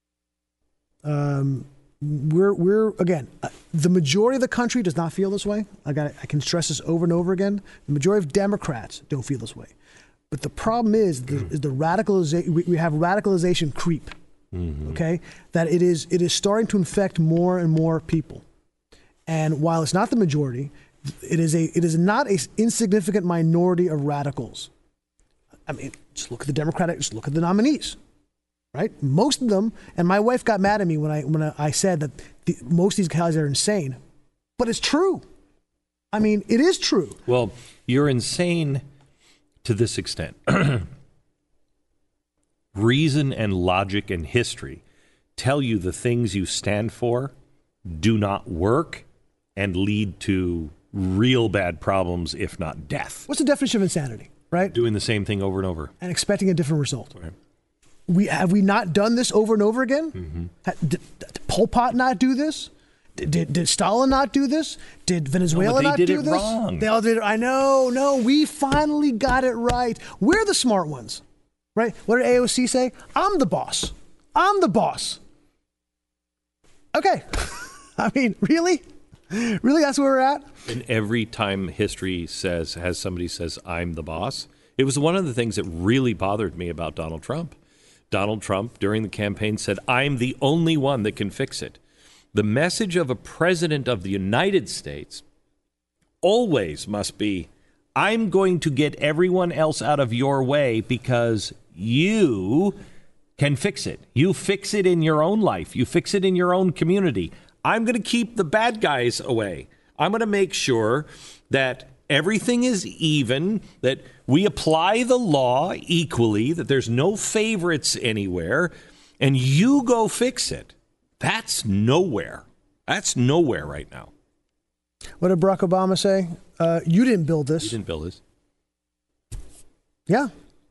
way. We're again, the majority of the country does not feel this way. I can stress this over and over again. The majority of Democrats don't feel this way. But the problem is the radicalization. We have radicalization creep. Mm-hmm. Okay, that it is starting to infect more and more people. And while it's not the majority, it is not an insignificant minority of radicals. I mean, just look at the nominees. Right, most of them, and my wife got mad at me when I said that most of these guys are insane, but it's true. I mean, it is true. Well, you're insane to this extent. Reason and logic and history tell you the things you stand for do not work and lead to real bad problems, if not death. What's the definition of insanity, right? Doing the same thing over and over. And expecting a different result. Right. Have we not done this over and over again? Mm-hmm. Did Pol Pot not do this? Did Stalin not do this? Did Venezuela not do this? They did it wrong. They all did it. I know. No, we finally got it right. We're the smart ones, right? What did AOC say? I'm the boss. I'm the boss. Okay. I mean, really? Really, that's where we're at? And every time history has somebody says, I'm the boss, it was one of the things that really bothered me about Donald Trump. Donald Trump, during the campaign, said, I'm the only one that can fix it. The message of a president of the United States always must be, I'm going to get everyone else out of your way because you can fix it. You fix it in your own life. You fix it in your own community. I'm going to keep the bad guys away. I'm going to make sure that everything is even, that we apply the law equally, that there's no favorites anywhere, and you go fix it. That's nowhere. That's nowhere right now. What did Barack Obama say? You didn't build this. You didn't build this. Yeah.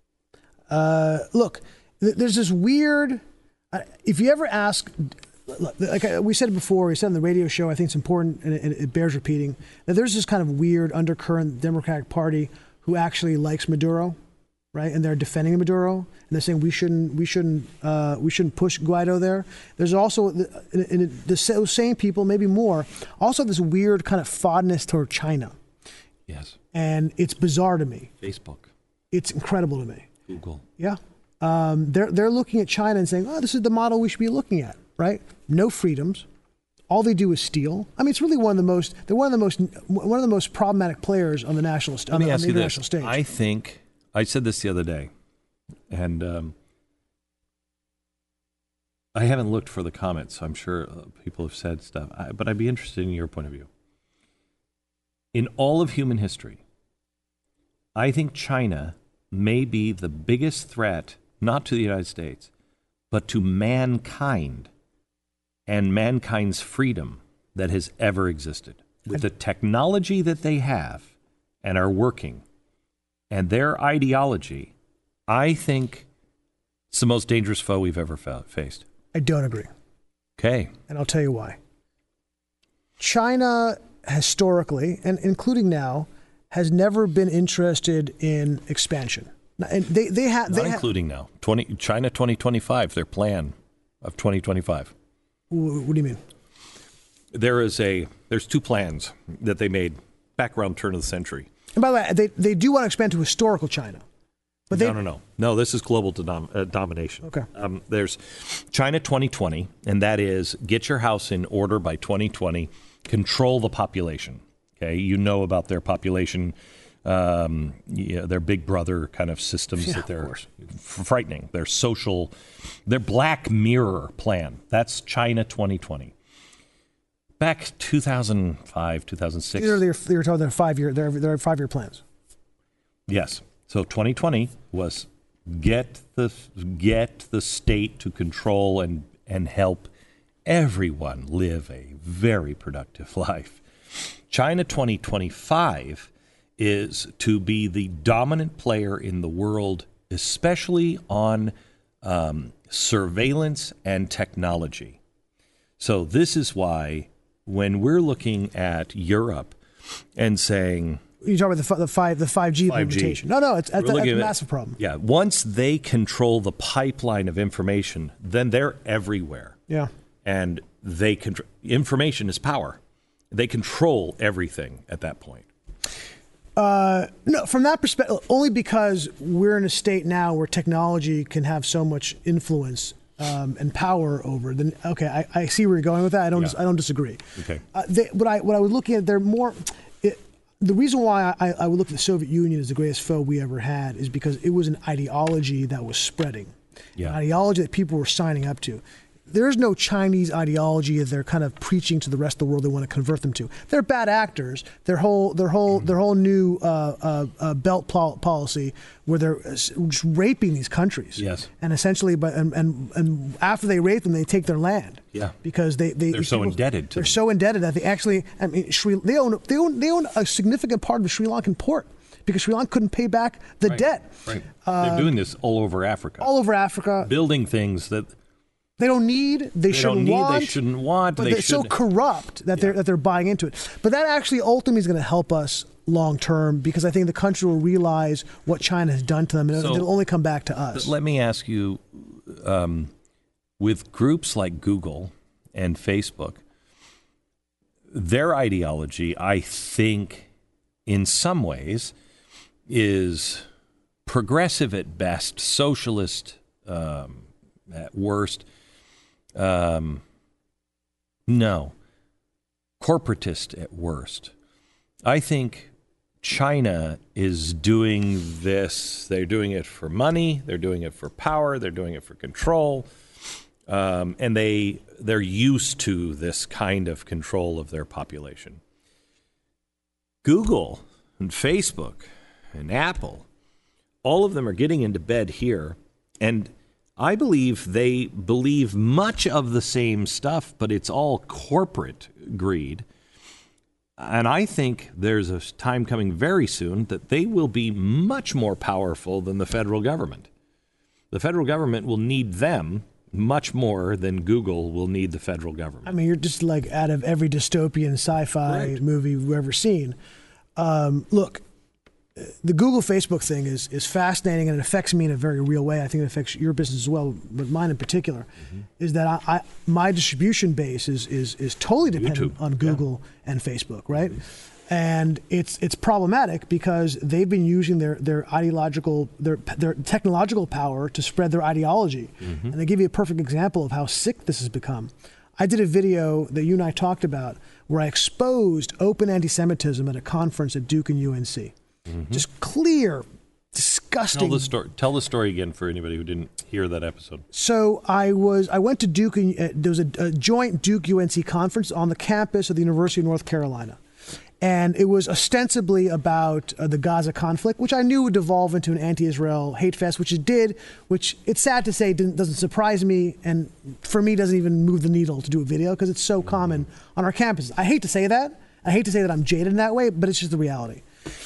Look, there's this weird, if you ever ask, like we said it before, we said on the radio show, I think it's important and it bears repeating, that there's this kind of weird undercurrent Democratic Party who actually likes Maduro, right? And they're defending Maduro, and they're saying we shouldn't push Guaido there. There's also those same people, maybe more, also this weird kind of fondness toward China. Yes. And it's bizarre to me. Facebook. It's incredible to me. Google. Yeah. They're looking at China and saying, oh, this is the model we should be looking at, right? No freedoms. All they do is steal. I mean, it's really one of the most problematic players on the national on the international stage. I think I said this the other day, and I haven't looked for the comments. I'm sure people have said stuff, but I'd be interested in your point of view. In all of human history, I think China may be the biggest threat, not to the United States, but to mankind and mankind's freedom that has ever existed. With the technology that they have and are working, and their ideology, I think it's the most dangerous foe we've ever faced. I don't agree. Okay. And I'll tell you why. China historically, and including now, has never been interested in expansion. And they have including now. China 2025, their plan of 2025. What do you mean? There's two plans that they made back around turn of the century. And by the way, they do want to expand to historical China. But No, this is global domination. Okay. There's China 2020, and that is get your house in order by 2020, control the population. Okay, you know about their population, their big brother kind of systems that they're frightening. Their Black Mirror plan. That's China 2020. Back 2005, 2006. They're talking their 5-year plans. Yes. So 2020 was get the state to control and help everyone live a very productive life. China 2025 is to be the dominant player in the world, especially on surveillance and technology. So this is why when we're looking at Europe and saying, you're talking about the 5G implementation. No, that's a massive problem. Yeah, once they control the pipeline of information, then they're everywhere. Yeah, and they information is power. They control everything at that point. No, from that perspective, only because we're in a state now where technology can have so much influence and power over. Then okay, I see where you're going with that. I don't disagree. Okay. What I was looking at, they're more. The reason why I would look at the Soviet Union as the greatest foe we ever had is because it was an ideology that was spreading, an ideology that people were signing up to. there's no Chinese ideology that they're kind of preaching to the rest of the world they want to convert them to. They're bad actors. Their whole new belt policy where they're just raping these countries. Yes. And essentially, and after they rape them, they take their land. Yeah. Because they're so indebted to They're them. so indebted that they actually, I mean, they own a significant part of the Sri Lankan port because Sri Lanka couldn't pay back the debt. Right. They're doing this all over Africa. All over Africa. Building things that they don't need, they shouldn't want. But they're so corrupt that they're buying into it. But that actually ultimately is going to help us long term because I think the country will realize what China has done to them, and it'll only come back to us. Let me ask you, with groups like Google and Facebook, their ideology, I think, in some ways, is progressive at best, socialist at worst. No, corporatist at worst. I think China is doing this. They're doing it for money. They're doing it for power. They're doing it for control. And they're used to this kind of control of their population. Google and Facebook and Apple, all of them are getting into bed here. And I believe they believe much of the same stuff, but it's all corporate greed. And I think there's a time coming very soon that they will be much more powerful than the federal government. The federal government will need them much more than Google will need the federal government. I mean, you're just like out of every dystopian sci-fi movie we've ever seen. Look, the Google Facebook thing is fascinating, and it affects me in a very real way. I think it affects your business as well, but mine in particular, is that my distribution base is totally dependent on Google and Facebook, right? And it's problematic because they've been using their technological power to spread their ideology. And they give you a perfect example of how sick this has become. I did a video that you and I talked about where I exposed open anti-Semitism at a conference at Duke and UNC. Just clear, disgusting. Tell the story again for anybody who didn't hear that episode. So I went to Duke, and there was a joint Duke UNC conference on the campus of the University of North Carolina. And it was ostensibly about the Gaza conflict, which I knew would devolve into an anti-Israel hate fest, which it did, which it's sad to say doesn't surprise me, and for me doesn't even move the needle to do a video because it's so common on our campuses. I hate to say that. I hate to say that I'm jaded in that way, but it's just the reality.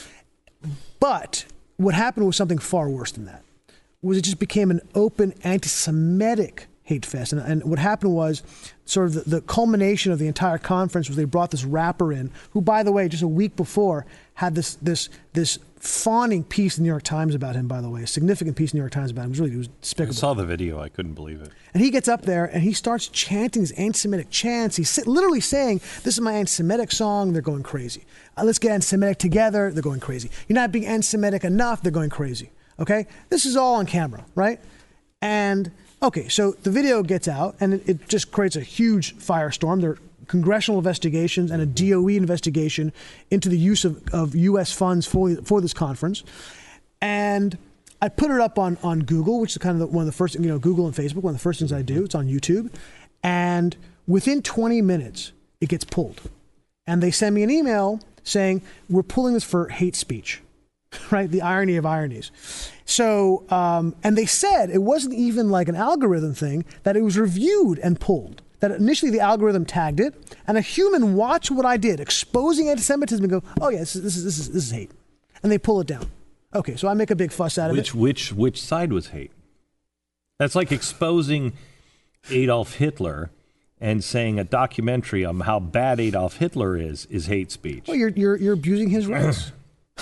But what happened was something far worse than that. It just became an open anti-Semitic hate fest. And what happened was sort of the culmination of the entire conference was they brought this rapper in, who, by the way, just a week before had this fawning piece in the New York Times about him, by the way, a significant piece in the New York Times about him. It was despicable. I saw the video. I couldn't believe it. And he gets up there and he starts chanting these anti-Semitic chants. He's literally saying, this is my anti-Semitic song. They're going crazy. Let's get anti-Semitic together. They're going crazy. You're not being anti-Semitic enough. They're going crazy. Okay? This is all on camera, right? And, okay, so the video gets out and it just creates a huge firestorm. There are congressional investigations and a DOE investigation into the use of U.S. funds for this conference. And I put it up on Google, which is kind of one of the first, Google and Facebook, one of the first things I do. It's on YouTube. And within 20 minutes, it gets pulled. And they send me an email saying, we're pulling this for hate speech, right? The irony of ironies. So, and they said it wasn't even like an algorithm thing, that it was reviewed and pulled. That initially the algorithm tagged it, and a human watched what I did, exposing anti-Semitism, and go, oh yeah, this is hate. And they pull it down. Okay, so I make a big fuss out of it. Which side was hate? That's like exposing Adolf Hitler and saying a documentary on how bad Adolf Hitler is hate speech. Well, you're abusing his rights.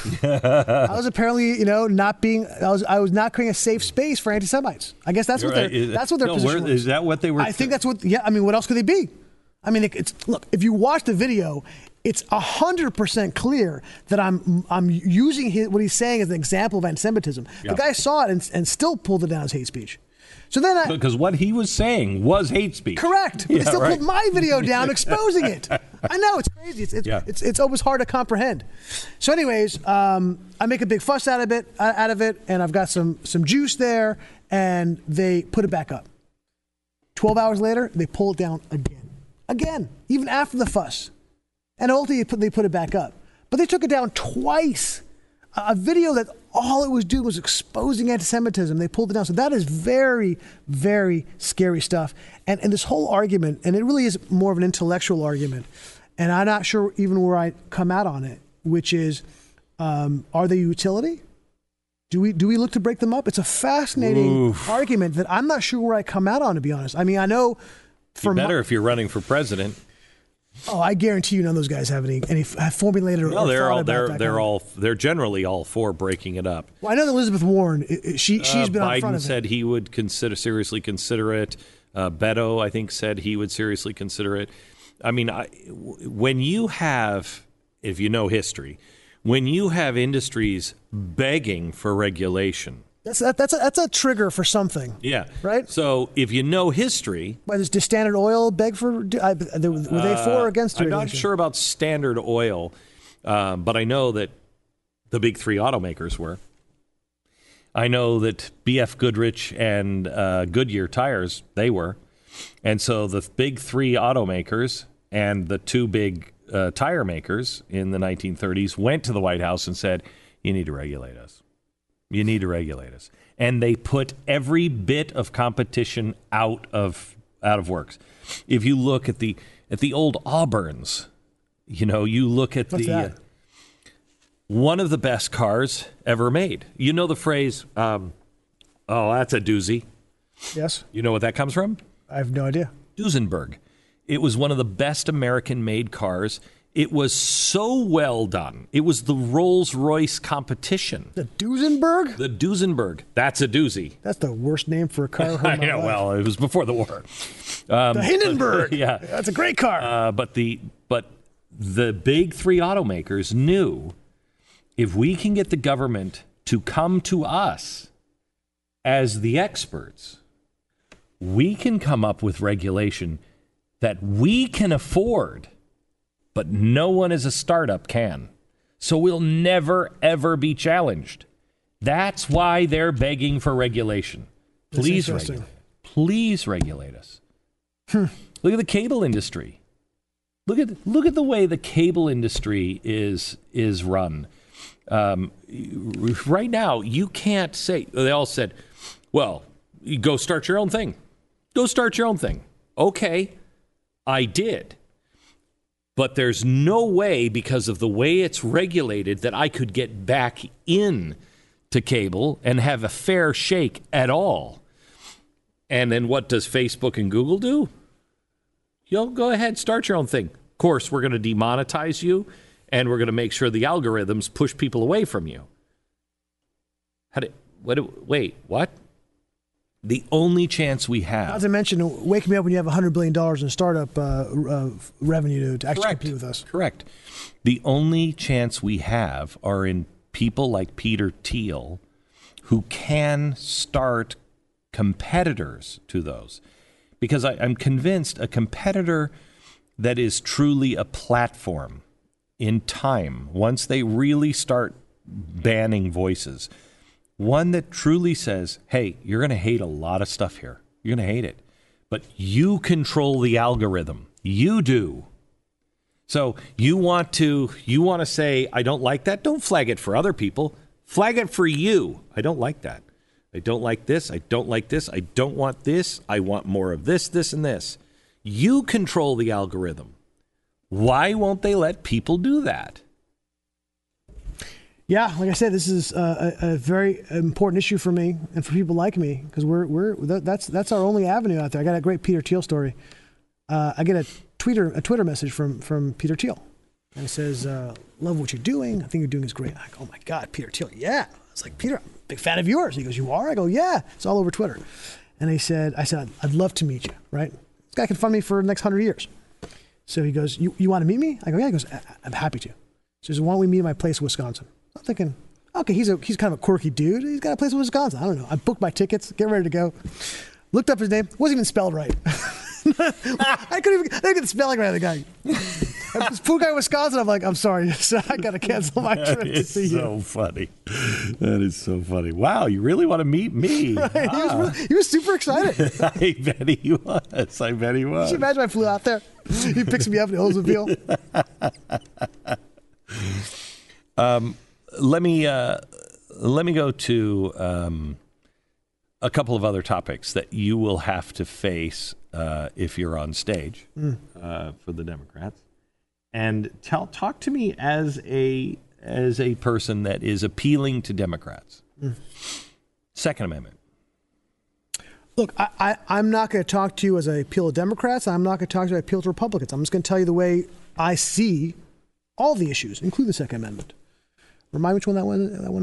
I was apparently, not being. I was not creating a safe space for anti-Semites. I guess that's that's what their position was. Is that what they were? I think that's what. Yeah, I mean, what else could they be? I mean, look. If you watch the video, it's 100% clear that I'm using what he's saying as an example of anti-Semitism. Yeah. The guy saw it and still pulled it down as hate speech. So then because what he was saying was hate speech. Correct. But they still pulled my video down exposing it. I know, it's crazy. It's always hard to comprehend. So anyways, I make a big fuss out of it, and I've got some juice there, and they put it back up. 12 hours later, they pull it down again, even after the fuss. And ultimately, they put it back up. But they took it down twice. A video that all it was doing was exposing anti-Semitism. They pulled it down. So that is very, very scary stuff. And this whole argument, and it really is more of an intellectual argument, and I'm not sure even where I come out on it, which is, are they utility? Do we look to break them up? It's a fascinating argument that I'm not sure where I come out on, to be honest. I mean, I know for better if you're running for president. Oh, I guarantee you none of those guys have any formulated or thought about that. They're generally all for breaking it up. Well, I know that Elizabeth Warren, she's been on front of it. Biden said he would seriously consider it. Beto, I think, said he would seriously consider it. I mean, when you have, if you know history, when you have industries begging for regulation, that's a trigger for something. Yeah. Right? So if you know history... Why does Standard Oil beg for... were they for or against regulation? I'm not sure about Standard Oil, but I know that the big three automakers were. I know that B.F. Goodrich and Goodyear tires, they were. And so the big three automakers and the two big tire makers in the 1930s went to the White House and said, you need to regulate us. You need to regulate us. And they put every bit of competition out of works. If you look at the old Auburns, you look at one of the best cars ever made. You know the phrase, that's a doozy. Yes. You know what that comes from? I have no idea. Duesenberg. It was one of the best American-made cars. It was so well done. It was the Rolls-Royce competition. The Duesenberg? The Duesenberg. That's a doozy. That's the worst name for a car. I know. Well, it was before the war. The Hindenburg. Yeah. That's a great car. But the big three automakers knew if we can get the government to come to us as the experts, we can come up with regulation that we can afford, but no one as a startup can. So we'll never, ever be challenged. That's why they're begging for regulation. Please regulate. Please regulate us. Look at the cable industry. Look at the way the cable industry is run. Right now, you can't say, they all said, well, you go start your own thing. Go start your own thing. Okay, I did. But there's no way, because of the way it's regulated, that I could get back in to cable and have a fair shake at all. And then what does Facebook and Google do? You'll go ahead, start your own thing. Of course, we're going to demonetize you, and we're going to make sure the algorithms push people away from you. Wait, what? The only chance we have... Not to mention, wake me up when you have $100 billion in startup revenue to actually compete with us. Correct. The only chance we have are in people like Peter Thiel, who can start competitors to those. Because I'm convinced a competitor that is truly a platform in time, once they really start banning voices... One that truly says, hey, you're going to hate a lot of stuff here. You're going to hate it. But you control the algorithm. You do. So you want to say, I don't like that? Don't flag it for other people. Flag it for you. I don't like that. I don't like this. I don't like this. I don't want this. I want more of this, this, and this. You control the algorithm. Why won't they let people do that? Yeah, like I said, this is a very important issue for me and for people like me, because that's our only avenue out there. I got a great Peter Thiel story. I get a Twitter message from Peter Thiel, and it says, "Love what you're doing. I think you're doing is great." I go, "Oh my God, Peter Thiel, yeah." I was like, "Peter, I'm a big fan of yours." He goes, "You are?" I go, "Yeah." It's all over Twitter. And I said, "I'd love to meet you." Right? This guy can fund me for the next 100 years. So he goes, "You want to meet me?" I go, "Yeah." He goes, "I'm happy to." He says, "Why don't we meet at my place in Wisconsin?" I'm thinking, okay, he's kind of a quirky dude. He's got a place in Wisconsin. I don't know. I booked my tickets, get ready to go. Looked up his name. Wasn't even spelled right. I didn't get the spelling right of the guy. This poor guy in Wisconsin, I'm like, I'm sorry, I got to cancel my trip to see you. So funny. That is so funny. Wow, you really want to meet me? Right. He was super excited. I bet he was. Can you imagine I flew out there? He picks me up in Oldsmobile. Let me go to a couple of other topics that you will have to face if you're on stage for the Democrats, and talk to me as a person that is appealing to Democrats. Second Amendment. Look, I'm not going to talk to you as I appeal to Democrats. I'm not going to talk to you as I appeal to Republicans. I'm just going to tell you the way I see all the issues, including the Second Amendment. Remind me which one that one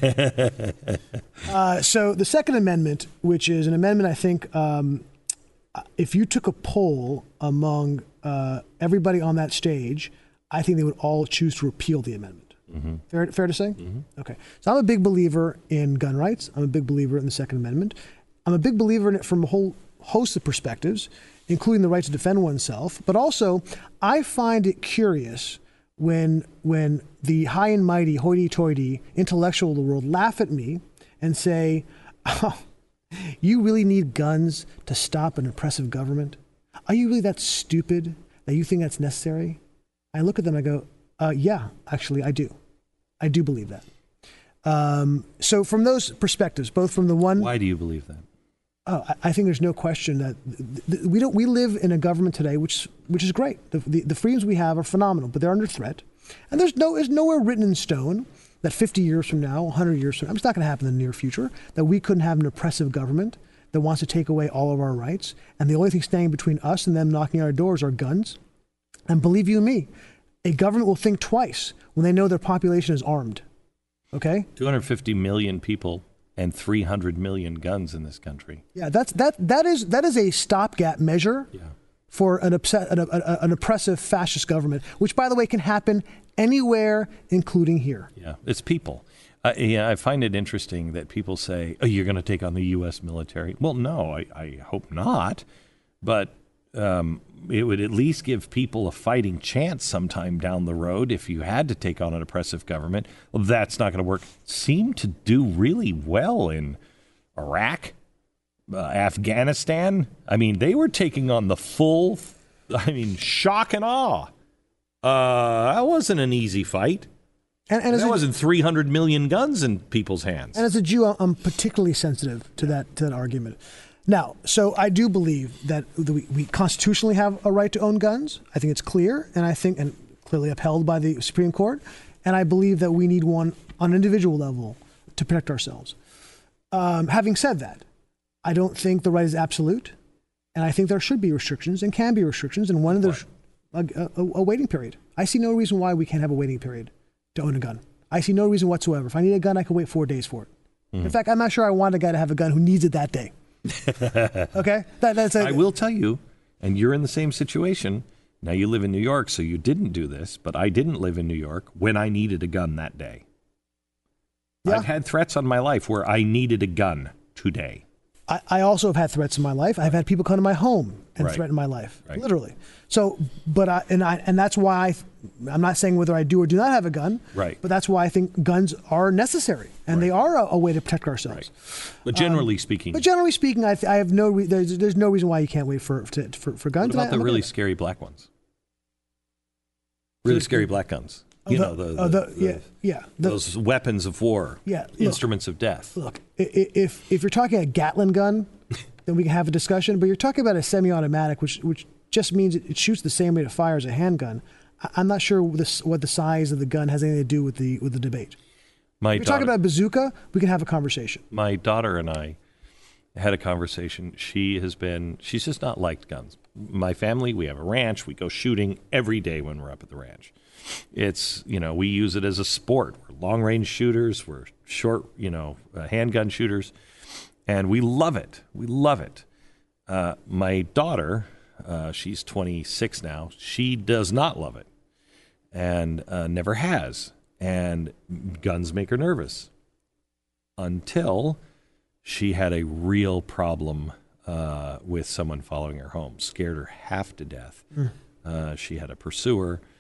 is. So the Second Amendment, which is an amendment, I think, if you took a poll among everybody on that stage, I think they would all choose to repeal the amendment. Mm-hmm. Fair to say? Mm-hmm. Okay. So I'm a big believer in gun rights. I'm a big believer in the Second Amendment. I'm a big believer in it from a whole host of perspectives, including the right to defend oneself. But also, I find it curious when the high and mighty, hoity-toity intellectual of the world laugh at me and say, oh, you really need guns to stop an oppressive government? Are you really that stupid that you think that's necessary? I look at them and I go, yeah, actually, I do. I do believe that. So from those perspectives, both from the one... Why do you believe that? Oh, I think there's no question that we live in a government today which is great. The freedoms we have are phenomenal, but they're under threat. And there's nowhere written in stone that 50 years from now, 100 years from now, it's not going to happen in the near future, that we couldn't have an oppressive government that wants to take away all of our rights. And the only thing standing between us and them knocking on our doors are guns. And believe you me, a government will think twice when they know their population is armed. Okay? 250 million people and 300 million guns in this country. Yeah, that is a stopgap measure for an oppressive fascist government, which, by the way, can happen anywhere, including here. Yeah, it's people. I find it interesting that people say, "Oh, you're going to take on the U.S. military." Well, no, I hope not, but it would at least give people a fighting chance sometime down the road if you had to take on an oppressive government. Well, that's not going to work. Seemed to do really well in Iraq, Afghanistan. I mean, they were taking on the full, shock and awe. That wasn't an easy fight. And there wasn't 300 million guns in people's hands. And as a Jew, I'm particularly sensitive to that argument. Now, so I do believe that we constitutionally have a right to own guns. I think it's clear, and clearly upheld by the Supreme Court. And I believe that we need one on an individual level to protect ourselves. Having said that, I don't think the right is absolute, and I think there should be restrictions and can be restrictions. And one of those, a waiting period. I see no reason why we can't have a waiting period to own a gun. I see no reason whatsoever. If I need a gun, I can wait 4 days for it. In fact, I'm not sure I want a guy to have a gun who needs it that day. Okay? I will tell you, and you're in the same situation. Now, you live in New York, so you didn't do this, but I didn't live in New York when I needed a gun that day. Yeah. I've had threats on my life where I needed a gun today. I also have had threats in my life. I've had people come to my home and threaten my life, literally. So, but and that's why I'm not saying whether I do or do not have a gun, but that's why I think guns are necessary and they are a way to protect ourselves. But generally speaking, I have there's no reason why you can't wait for guns. What about the really scary black ones? Really scary black guns. Those weapons of war, instruments of death. Look, if you're talking a Gatling gun, then we can have a discussion. But you're talking about a semi-automatic, which just means it shoots the same rate of fire as a handgun. I'm not sure what the size of the gun has anything to do with the debate. If you're talking about a bazooka, we can have a conversation. My daughter and I had a conversation. She's just not liked guns. My family, we have a ranch. We go shooting every day when we're up at the ranch. It's, we use it as a sport. We're long-range shooters. We're short, handgun shooters. And we love it. We love it. My daughter, she's 26 now. She does not love it and never has. And guns make her nervous until she had a real problem with someone following her home. Scared her half to death. She had a pursuer.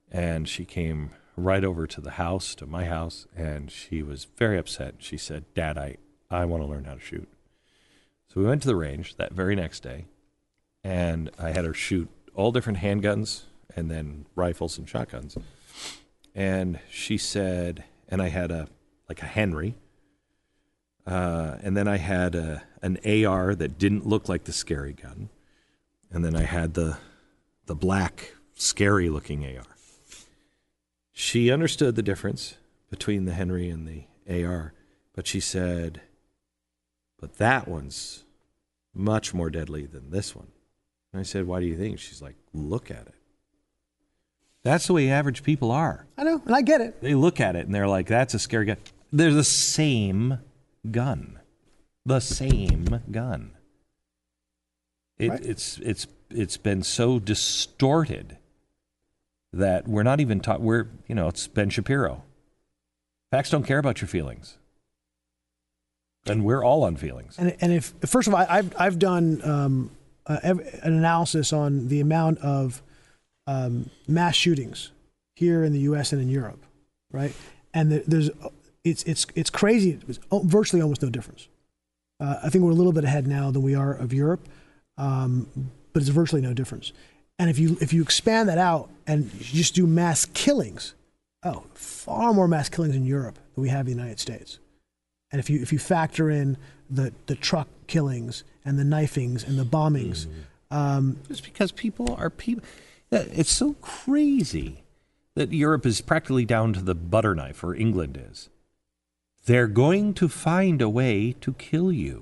And she came right over to the house, to my house, and she was very upset. She said, Dad, I want to learn how to shoot. So we went to the range that very next day, and I had her shoot all different handguns and then rifles and shotguns. And she said, and I had a Henry, and then I had an AR that didn't look like the scary gun, and then I had the black, scary-looking AR. She understood the difference between the Henry and the AR, but she said, but that one's much more deadly than this one. And I said, why do you think? She's like, look at it. That's the way average people are. I know, and I get it. They look at it and they're like, that's a scary gun. They're the same gun. The same gun. Right. It's been so distorted that we're not even taught. It's Ben Shapiro. Facts don't care about your feelings, and we're all on feelings. And if first of all, I've done an analysis on the amount of mass shootings here in the U.S. and in Europe, right? And it's crazy. It's virtually almost no difference. I think we're a little bit ahead now than we are of Europe, but it's virtually no difference. And if you expand that out and you just do mass killings, far more mass killings in Europe than we have in the United States. And if you factor in the truck killings and the knifings and the bombings, it's because people are people. It's so crazy that Europe is practically down to the butter knife, or England is. They're going to find a way to kill you.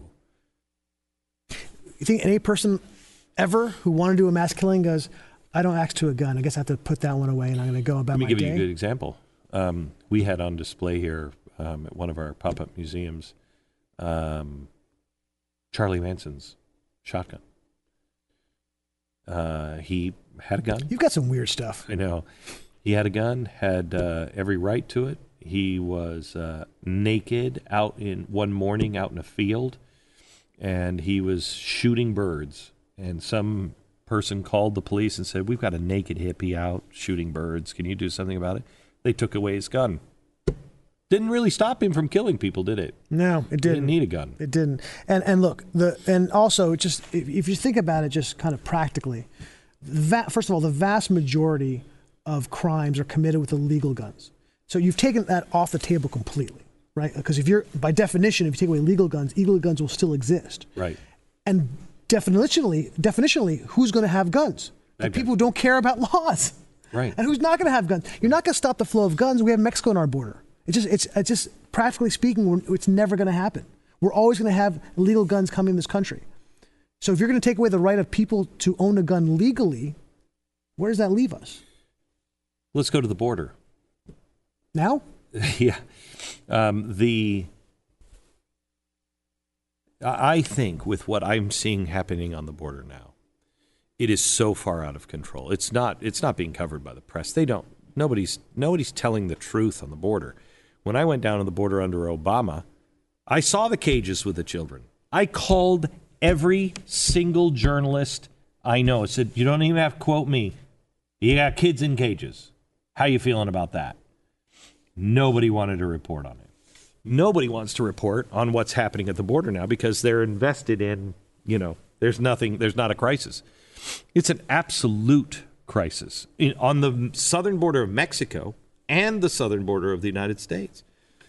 You think any person ever who wanted to do a mass killing goes, I don't axe to a gun. I guess I have to put that one away and I'm going to go about my day? Let me give you a good example. We had on display here at one of our pop-up museums Charlie Manson's shotgun. He had a gun. You've got some weird stuff. I know. He had a gun, had every right to it. He was naked one morning out in a field, and he was shooting birds. And some person called the police and said, we've got a naked hippie out shooting birds. Can you do something about it? They took away his gun. Didn't really stop him from killing people, did it? No, it didn't. He didn't need a gun. It didn't. And look, and also just if you think about it just kind of practically, first of all, the vast majority of crimes are committed with illegal guns. So you've taken that off the table completely, right? Because by definition, if you take away illegal guns will still exist. Right. And definitionally, who's going to have guns? The people who don't care about laws. Right. And who's not going to have guns? You're not going to stop the flow of guns. We have Mexico on our border. It's just practically speaking, it's never going to happen. We're always going to have illegal guns coming in this country. So if you're going to take away the right of people to own a gun legally, where does that leave us? Let's go to the border. Now? Yeah. I think with what I'm seeing happening on the border now, it is so far out of control. It's not being covered by the press. Nobody's telling the truth on the border. When I went down to the border under Obama, I saw the cages with the children. I called every single journalist I know. I said, you don't even have to quote me. You got kids in cages. How you feeling about that? Nobody wanted to report on it. Nobody wants to report on what's happening at the border now because they're invested in, there's not a crisis. It's an absolute crisis on the southern border of Mexico and the southern border of the United States.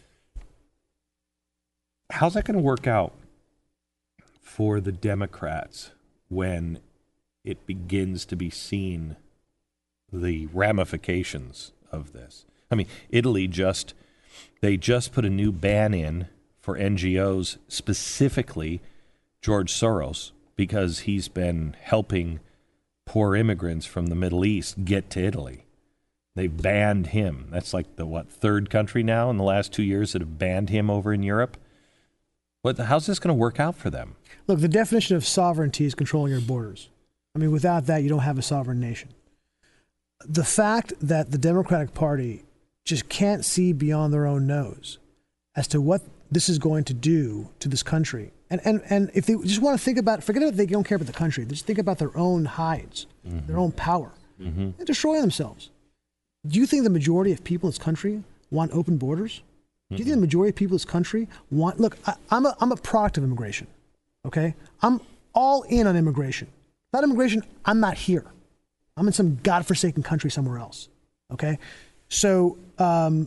How's that going to work out for the Democrats when it begins to be seen the ramifications of this? I mean, Italy just put a new ban in for NGOs, specifically George Soros, because he's been helping poor immigrants from the Middle East get to Italy. They banned him. That's like the third country now in the last 2 years that have banned him over in Europe. How's this going to work out for them? Look, the definition of sovereignty is controlling your borders. I mean, without that, you don't have a sovereign nation. The fact that the Democratic Party just can't see beyond their own nose as to what this is going to do to this country. And if they just want to think about, forget about they don't care about the country. They just think about their own hides, their own power. They're destroying themselves. Do you think the majority of people in this country want open borders? Do you think the majority of people in this country want... Look, I'm a product of immigration, okay? I'm all in on immigration. Without immigration, I'm not here. I'm in some godforsaken country somewhere else, okay? So I'm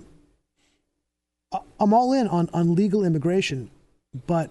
all in on legal immigration, but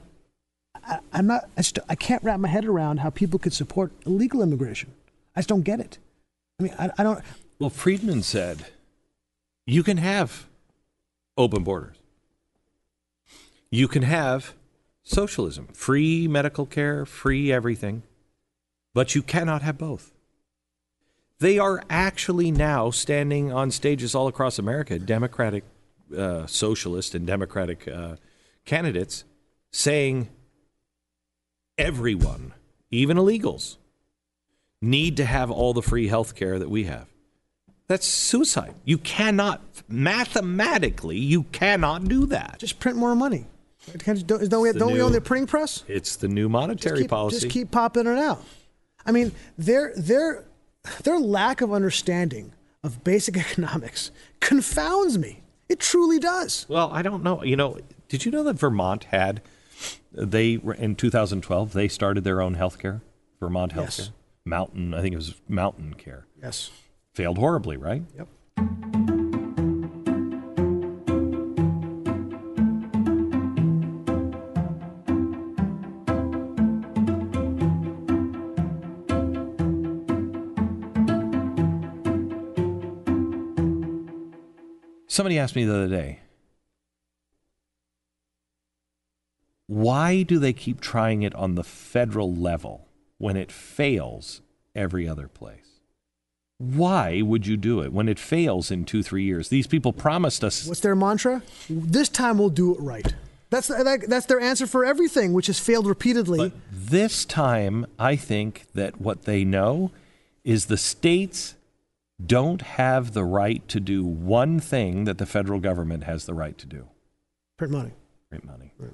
I can't wrap my head around how people could support illegal immigration. I just don't get it. I mean, I don't... Well, Friedman said, you can have open borders. You can have socialism, free medical care, free everything, but you cannot have both. They are actually now standing on stages all across America, Democratic, socialist and Democratic candidates, saying everyone, even illegals, need to have all the free health care that we have. That's suicide. You cannot, mathematically, you cannot do that. Just print more money. Don't we own the printing press? It's the new monetary policy. Just keep popping it out. I mean, their lack of understanding of basic economics confounds me. It truly does. Well, I don't know. Did you know that Vermont had, in 2012, they started their own healthcare? Vermont Healthcare? Yes. Mountain, I think it was Mountain Care. Yes. Failed horribly, right? Yep. Somebody asked me the other day, why do they keep trying it on the federal level when it fails every other place? Why would you do it when it fails in 2-3 years? These people promised us. What's their mantra? This time we'll do it right. That's their answer for everything, which has failed repeatedly. But this time, I think that what they know is the states don't have the right to do one thing that the federal government has the right to do. Print money. Print money. Right.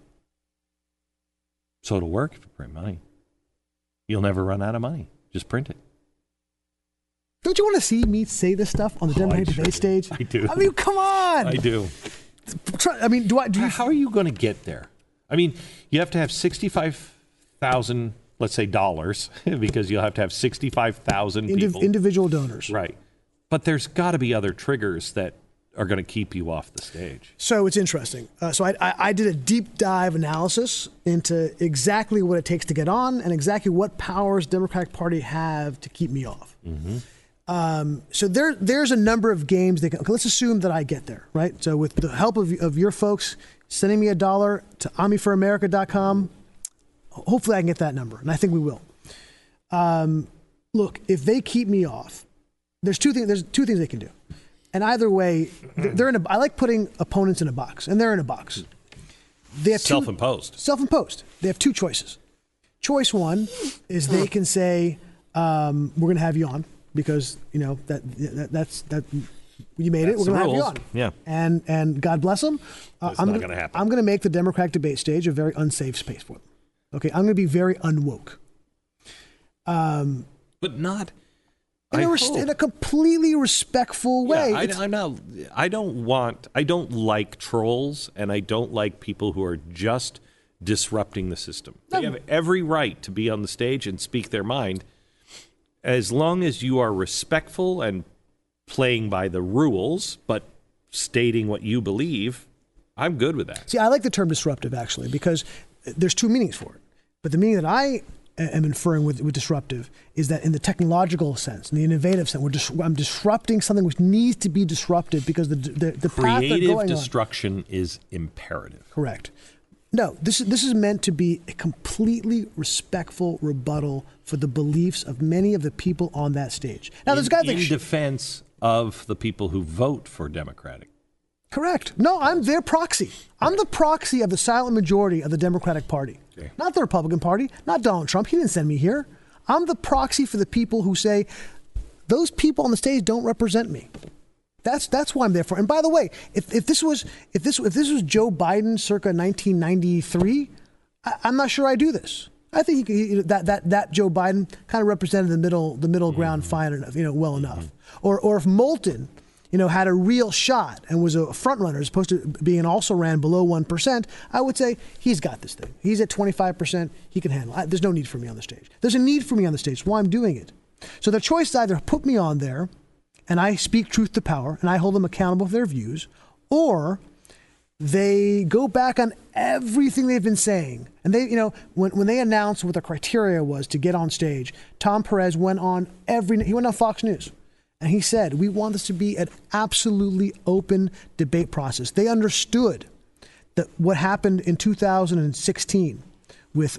So it'll work if you print money. You'll never run out of money. Just print it. Don't you want to see me say this stuff on the Democratic debate stage? I do. I mean, come on. I do. I mean, do you? How are you going to get there? I mean, you have to have 65,000, let's say, dollars, because you'll have to have 65,000 people. Individual donors. Right. But there's got to be other triggers that are going to keep you off the stage. So it's interesting. So I did a deep dive analysis into exactly what it takes to get on and exactly what powers Democratic Party have to keep me off. Mm-hmm. So there's a number of games they can. Okay, let's assume that I get there, right? So with the help of your folks sending me $1 to AmiForAmerica.com, hopefully I can get that number, and I think we will. Look, if they keep me off, there's two things they can do, and either way, they're in a. I like putting opponents in a box, and they're in a box. They have self-imposed. Self-imposed. They have two choices. Choice one is they can say, "We're going to have you on." Because that's you made it. We're going to have you on. Yeah. And God bless them. It's not going to happen. I'm going to make the Democratic debate stage a very unsafe space for them. Okay, I'm going to be very unwoke. But not in a completely respectful way. Yeah, I don't like trolls, and I don't like people who are just disrupting the system. They have every right to be on the stage and speak their mind. As long as you are respectful and playing by the rules, but stating what you believe, I'm good with that. See, I like the term disruptive, actually, because there's two meanings for it. But the meaning that I am inferring with disruptive is that in the technological sense, in the innovative sense, I'm disrupting something which needs to be disrupted because the path they're going on. Creative destruction is imperative. Correct. No, this is meant to be a completely respectful rebuttal for the beliefs of many of the people on that stage. Now, there's guys in defense of the people who vote for Democratic. Correct. No, I'm their proxy. I'm the proxy of the silent majority of the Democratic Party, not the Republican Party, not Donald Trump. He didn't send me here. I'm the proxy for the people who say those people on the stage don't represent me. That's why I'm there for. And by the way, if this was Joe Biden circa 1993, I'm not sure I do this. I think that Joe Biden kind of represented the middle ground fine enough, well enough. Or if Moulton had a real shot and was a front runner as opposed to being also ran below 1%, I would say he's got this thing. He's at 25%. He can handle it. There's no need for me on the stage. There's a need for me on the stage. That's why I'm doing it. So the choice is either put me on there and I speak truth to power and I hold them accountable for their views, or they go back on everything they've been saying. And they, when they announced what the criteria was to get on stage, Tom Perez went on Fox News. And he said, we want this to be an absolutely open debate process. They understood that what happened in 2016 with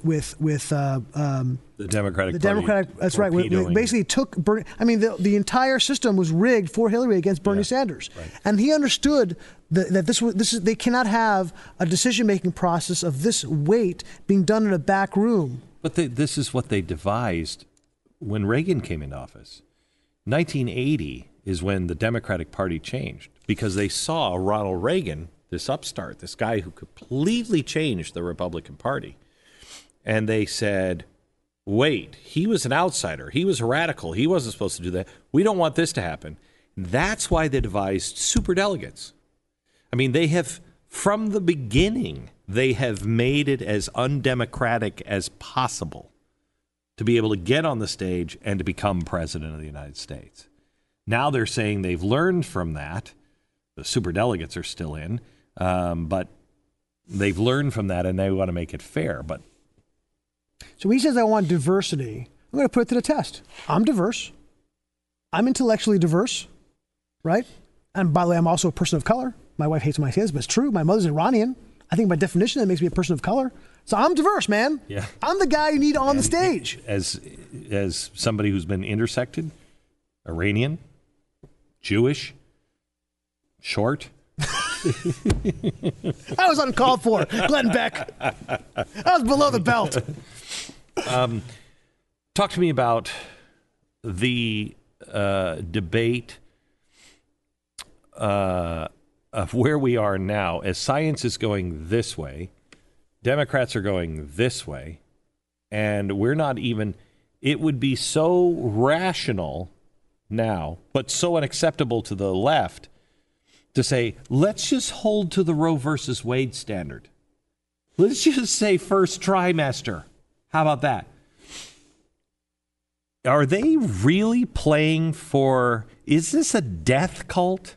the Democratic Party. That's right. We basically took Bernie. I mean, the entire system was rigged for Hillary against Bernie Sanders, right. And he understood that they cannot have a decision-making process of this weight being done in a back room. But this is what they devised when Reagan came into office. 1980 is when the Democratic Party changed because they saw Ronald Reagan, this upstart, this guy who completely changed the Republican Party. And they said, wait, he was an outsider. He was a radical. He wasn't supposed to do that. We don't want this to happen. That's why they devised superdelegates. I mean, they have, from the beginning, they have made it as undemocratic as possible to be able to get on the stage and to become president of the United States. Now they're saying they've learned from that. The superdelegates are still in, but they've learned from that and they want to make it fair. But so when he says I want diversity, I'm going to put it to the test. I'm diverse. I'm intellectually diverse, right? And by the way, I'm also a person of color. My wife hates when I say this, but it's true. My mother's Iranian. I think by definition, that makes me a person of color. So I'm diverse, man. Yeah. I'm the guy you need on the stage. As somebody who's been intersected, Iranian, Jewish, short. That was uncalled for, Glenn Beck. That was below the belt. Talk to me about the debate of where we are now. As science is going this way, Democrats are going this way, and we're not even, it would be so rational now, but so unacceptable to the left to say, let's just hold to the Roe versus Wade standard. Let's just say first trimester. How about that? Are they really playing for, is this a death cult?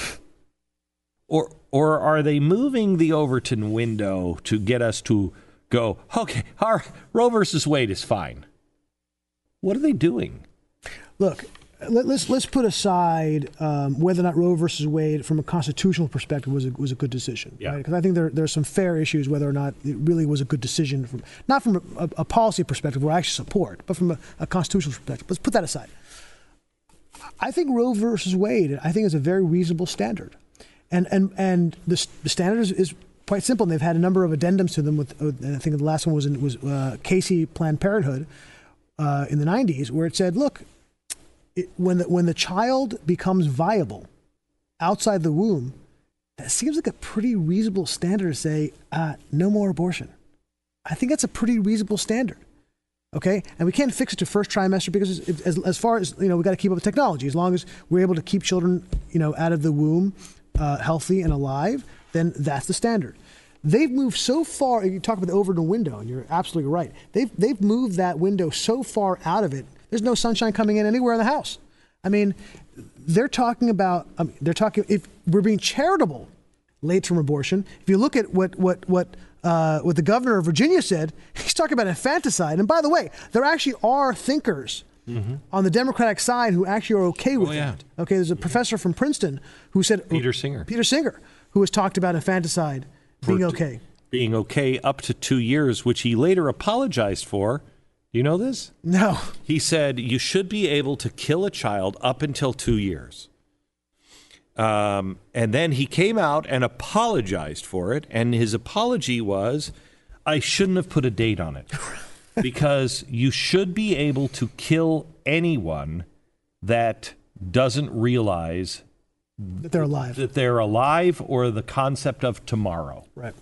Or are they moving the Overton window to get us to go, okay, our Roe versus Wade is fine? What are they doing? Look, let's put aside whether or not Roe versus Wade, from a constitutional perspective, was a good decision. Yeah. Right? Because I think there's some fair issues whether or not it really was a good decision, not from a policy perspective where I actually support, but from a constitutional perspective. Let's put that aside. I think Roe versus Wade, I think, is a very reasonable standard. And the standard is quite simple. And they've had a number of addendums to them. I think the last one was Casey Planned Parenthood in the 90s, where it said, look, when the child becomes viable outside the womb, that seems like a pretty reasonable standard to say no more abortion. I think that's a pretty reasonable standard. Okay, and we can't fix it to first trimester because as far as we got to keep up with technology. As long as we're able to keep children out of the womb healthy and alive, then that's the standard. They've moved so far. You talk about the Overton window, and you're absolutely right. They've moved that window so far out of it. There's no sunshine coming in anywhere in the house. I mean, they're talking about. If we're being charitable, late-term abortion. If you look at what the governor of Virginia said, he's talking about infanticide. And by the way, there actually are thinkers on the Democratic side who actually are okay with that. Okay, there's a professor from Princeton who said Peter Singer, who has talked about infanticide being okay. Being okay up to 2 years, which he later apologized for. You know this? No. He said you should be able to kill a child up until 2 years. And then he came out and apologized for it. And his apology was, I shouldn't have put a date on it. Because you should be able to kill anyone that doesn't realize that they're alive, or the concept of tomorrow. Right.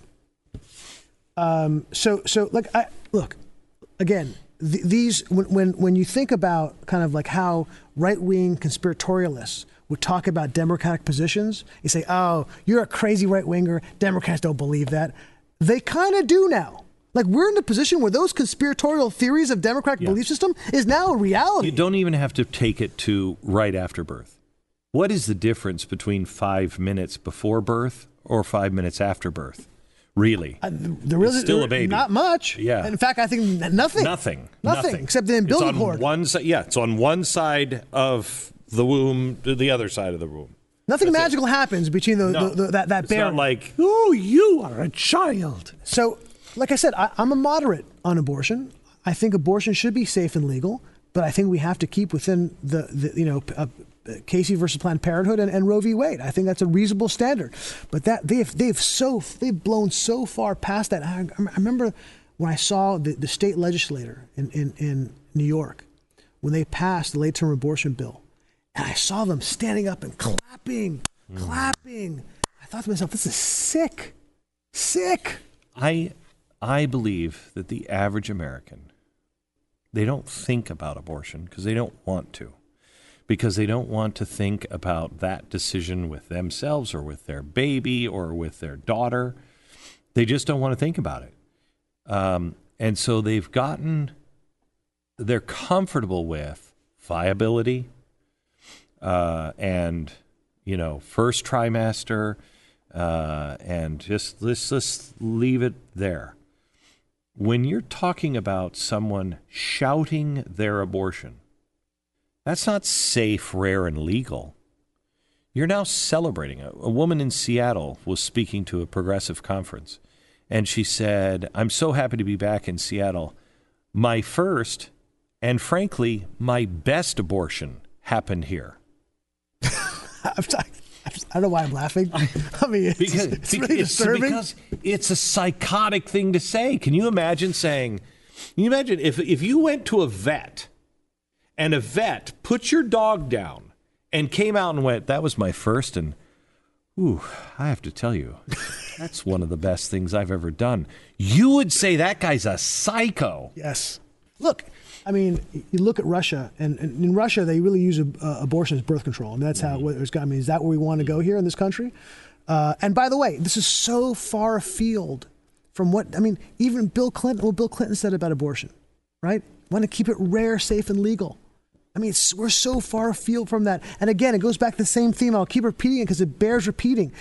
Look, again, these when you think about kind of like how right-wing conspiratorialists would talk about Democratic positions, you say, oh, you're a crazy right-winger. Democrats don't believe that. They kind of do now. Like, we're in the position where those conspiratorial theories of Democratic belief system is now a reality. You don't even have to take it to right after birth. What is the difference between 5 minutes before birth or 5 minutes after birth? Really? There is still a baby. Not much. Yeah. In fact, I think nothing. Nothing. Except the umbilical cord. It's on one side of the womb to the other side of the womb. Nothing magical happens between that It's barrier. not like, oh, you are a child. So, like I said, I'm a moderate on abortion. I think abortion should be safe and legal, but I think we have to keep within the Casey versus Planned Parenthood and Roe v. Wade. I think that's a reasonable standard. But that they've blown so far past that. I remember when I saw the state legislator in New York when they passed the late-term abortion bill, and I saw them standing up and clapping. I thought to myself, this is sick. I believe that the average American, they don't think about abortion because they don't want to. Because they don't want to think about that decision with themselves or with their baby or with their daughter. They just don't want to think about it. And so they're comfortable with viability and, first trimester and just let's leave it there. When you're talking about someone shouting their abortion, that's not safe, rare, and legal. You're now celebrating. A woman in Seattle was speaking to a progressive conference, and she said, I'm so happy to be back in Seattle. My first, and frankly, my best abortion happened here. I don't know why I'm laughing. I mean, it's really disturbing. Because it's a psychotic thing to say. Can you imagine if you went to a vet and a vet put your dog down and came out and went, that was my first, and I have to tell you, that's one of the best things I've ever done. You would say that guy's a psycho. Yes. Look, I mean, you look at Russia, and in Russia, they really use abortion as birth control. And that's how it's got. I mean, is that where we want to go here in this country? And by the way, this is so far afield from even Bill Clinton, what Bill Clinton said about abortion, right? Want to keep it rare, safe, and legal. I mean, we're so far afield from that. And again, it goes back to the same theme. I'll keep repeating it because it bears repeating.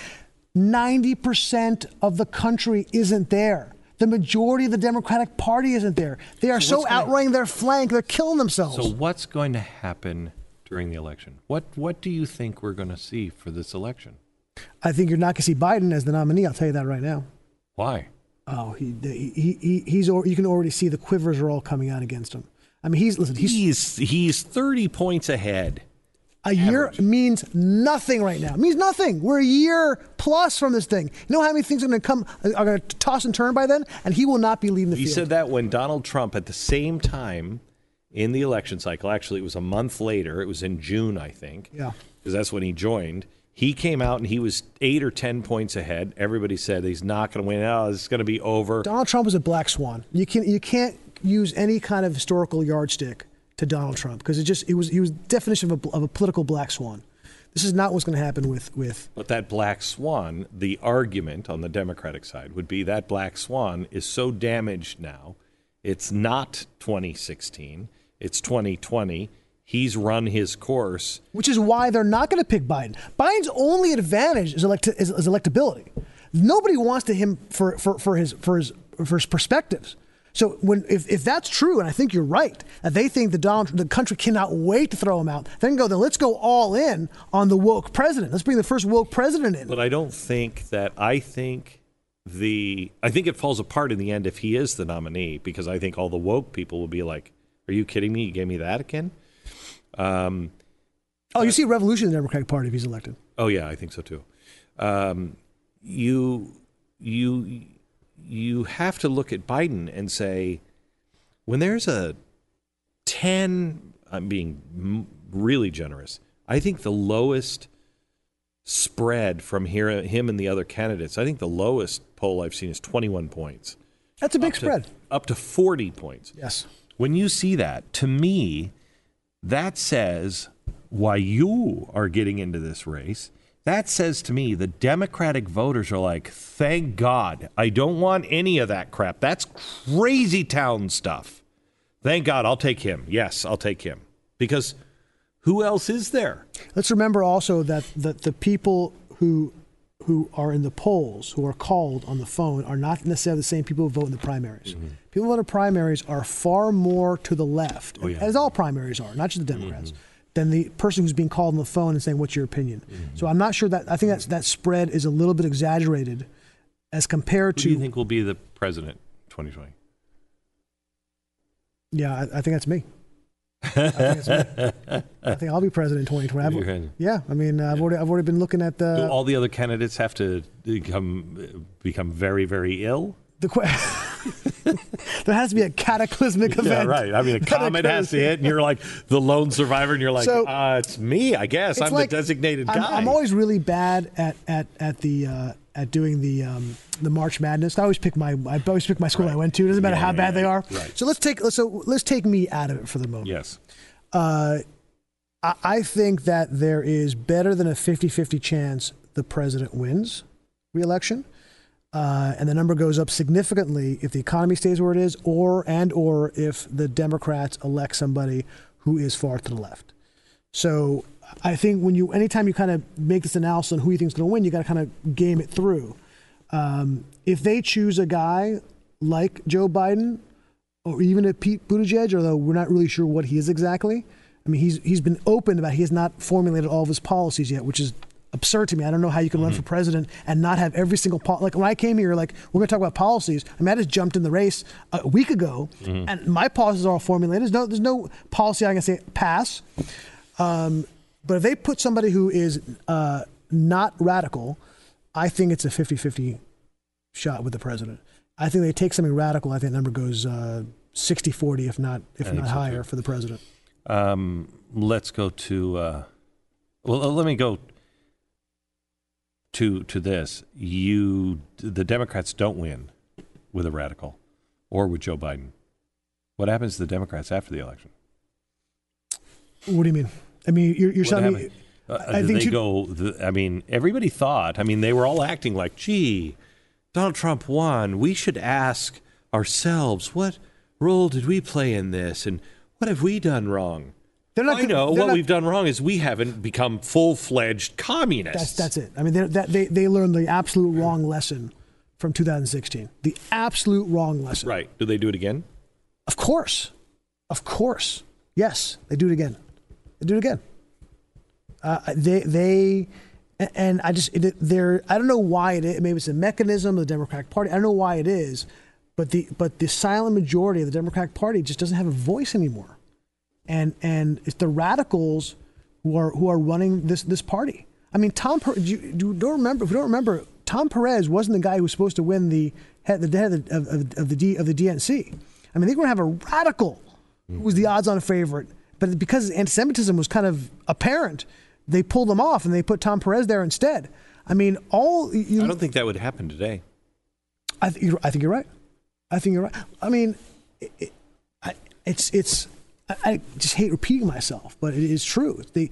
90% of the country isn't there. The majority of the Democratic Party isn't there. They are so outrunning their flank, they're killing themselves. So what's going to happen during the election? What do you think we're going to see for this election? I think you're not going to see Biden as the nominee. I'll tell you that right now. Why? Oh, you can already see the quivers are all coming out against him. I mean, he's 30 points ahead. A year means nothing right now. It means nothing. We're a year plus from this thing. You know how many things are going to toss and turn by then? And he will not be leading the field. He said that when Donald Trump, at the same time in the election cycle, actually it was a month later, it was in June, I think. Yeah. Because that's when he joined. He came out and he was 8 or 10 points ahead. Everybody said he's not going to win. Oh, it's going to be over. Donald Trump is a black swan. You can't use any kind of historical yardstick to Donald Trump because he was definition of a political black swan. This is not what's going to happen with. But that black swan, the argument on the Democratic side would be that black swan is so damaged now. It's not 2016. It's 2020. He's run his course. Which is why they're not going to pick Biden. Biden's only advantage is electability. Nobody wants to him for his perspectives. So if that's true, and I think you're right, that they think the country cannot wait to throw him out, then let's go all in on the woke president. Let's bring the first woke president in. But I don't think that. I think it falls apart in the end if he is the nominee, because I think all the woke people will be like, "Are you kidding me? You gave me that again?" You see a revolution in the Democratic Party if he's elected. Oh yeah, I think so too. You have to look at Biden and say, when there's a 10, I'm being really generous, I think the lowest spread from him and the other candidates, I think the lowest poll I've seen is 21 points. That's a big spread. Up to 40 points. Yes. When you see that, to me, that says why you are getting into this race, that says to me the Democratic voters are like, thank God, I don't want any of that crap. That's crazy town stuff. Thank God, I'll take him. Yes, I'll take him. Because who else is there? Let's remember also that the people who are in the polls, who are called on the phone, are not necessarily the same people who vote in the primaries. Mm-hmm. People who vote in primaries are far more to the left, as all primaries are, not just the Democrats, than the person who's being called on the phone and saying, what's your opinion? So I'm not sure that, I think that spread is a little bit exaggerated as compared to... Who do you think will be the president 2020? Yeah, I think that's me. I think I'll be president in 2020. Yeah, I mean, I've already been looking at the... Do all the other candidates have to become very, very ill? There has to be a cataclysmic event. Yeah, right. I mean, a comet has to hit, and you're like the lone survivor, and you're like, it's me, I guess. I'm like, the designated guy. I'm always really bad at doing the March Madness. I always pick my school I went to. It doesn't matter how bad they are. Right. So let's take me out of it for the moment. Yes. I think that there is better than a 50-50 chance the president wins re-election. And the number goes up significantly if the economy stays where it is, or if the Democrats elect somebody who is far to the left. So I think anytime you kind of make this analysis on who you think is going to win, you got to kind of game it through. If they choose a guy like Joe Biden, or even a Pete Buttigieg, although we're not really sure what he is exactly. I mean, he's been open about he has not formulated all of his policies yet, which is absurd to me. I don't know how you can run for president and not have every single like when I came here, like we're going to talk about policies. I mean, I just jumped in the race a week ago, and my policies are all formulated. There's no policy I can say pass. But if they put somebody who is not radical, I think it's a 50-50 shot with the president. I think they take something radical. I think the number goes 60-40, if not higher, for the president. Let's go to. Let me go to this. The Democrats don't win with a radical or with Joe Biden. What happens to the Democrats after the election? What do you mean? I mean, you're telling me. I think everybody thought. I mean, they were all acting like, gee, Donald Trump won. We should ask ourselves, what role did we play in this, and what have we done wrong? We've done wrong is we haven't become full-fledged communists. That's it. I mean, they learned the absolute wrong lesson from 2016. The absolute wrong lesson. Right. Do they do it again? Of course. Yes, they do it again. I don't know why it is. Maybe it's a mechanism of the Democratic Party. I don't know why it is, but the silent majority of the Democratic Party just doesn't have a voice anymore. And it's the radicals who are running this party. I mean, if you don't remember, Tom Perez wasn't the guy who was supposed to win the head of the DNC. I mean, they were going to have a radical who was the odds-on favorite, but because anti-Semitism was kind of apparent, they pulled him off and they put Tom Perez there instead. I mean, I don't think that would happen today. I think you're right. I mean, I just hate repeating myself, but it is true. The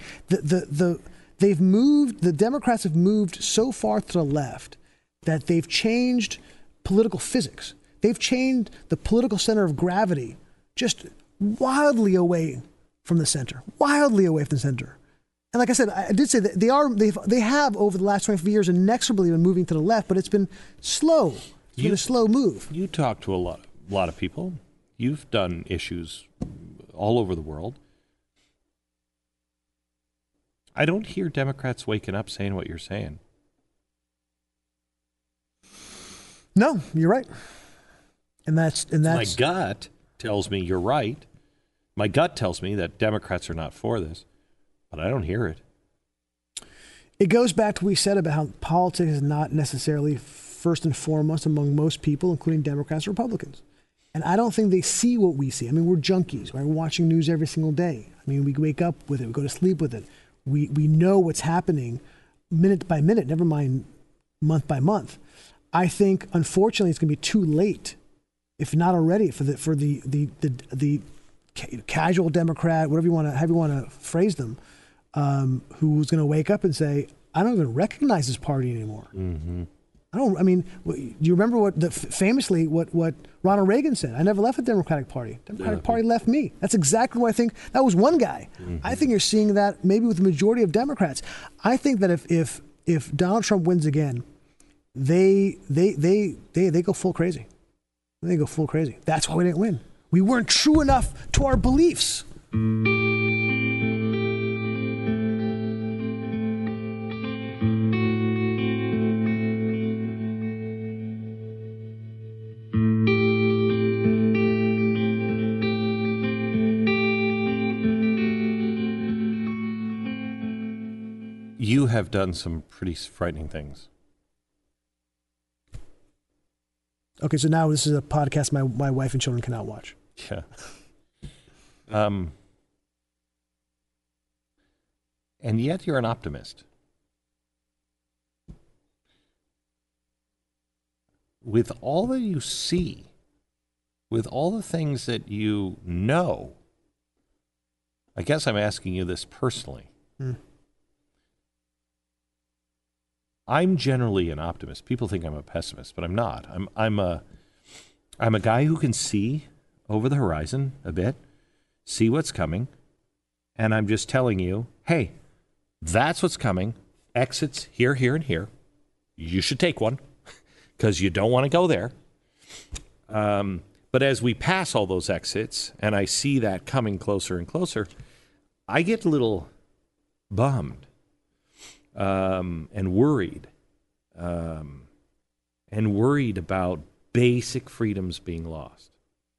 Democrats have moved so far to the left that they've changed political physics. They've changed the political center of gravity just wildly away from the center. And like I said, I did say that they have over the last 25 years inexorably been moving to the left, but it's been slow. It's been a slow move. You talk to a lot of people. You've done issues all over the world. I don't hear Democrats waking up saying what you're saying. No, you're right. And that's my gut tells me you're right. My gut tells me that Democrats are not for this, but I don't hear it. It goes back to what we said about how politics is not necessarily first and foremost among most people, including Democrats or Republicans. And I don't think they see what we see. I mean, we're junkies, right? We're watching news every single day. I mean, we wake up with it, we go to sleep with it. We know what's happening minute by minute, never mind month by month. I think, unfortunately, it's going to be too late, if not already, for the casual Democrat, however you want to phrase them, who was going to wake up and say, I don't even recognize this party anymore. Mm-hmm. I mean, do you remember famously what Ronald Reagan said? I never left the Democratic Party. Democratic Party left me. That's exactly what I think. That was one guy. Mm-hmm. I think you're seeing that maybe with the majority of Democrats. I think that if Donald Trump wins again, they go full crazy. They go full crazy. That's why we didn't win. We weren't true enough to our beliefs. You have done some pretty frightening things. Okay, so now this is a podcast my wife and children cannot watch. Yeah. And yet you're an optimist. With all that you see, with all the things that you know, I guess I'm asking you this personally. I'm generally an optimist. People think I'm a pessimist, but I'm not. I'm a guy who can see over the horizon a bit, see what's coming, and I'm just telling you, hey, that's what's coming. Exits here, here, and here. You should take one because you don't want to go there. But as we pass all those exits and I see that coming closer and closer, I get a little bummed. And worried about basic freedoms being lost.